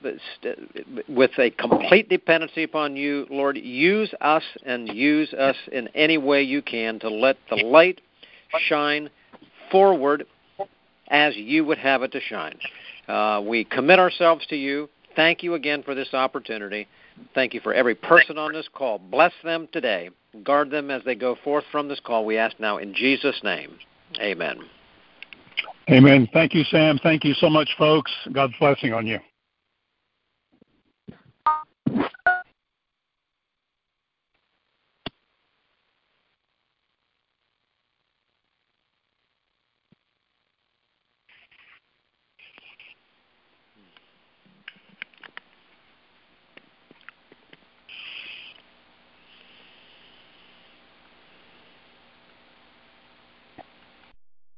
with a complete dependency upon you, Lord. Use us and use us in any way you can to let the light shine forward as you would have it to shine. Uh, we commit ourselves to you. Thank you again for this opportunity. Thank you for every person on this call. Bless them today. Guard them as they go forth from this call. We ask now in Jesus' name. Amen. Amen. Thank you, Sam. Thank you so much, folks. God's blessing on you.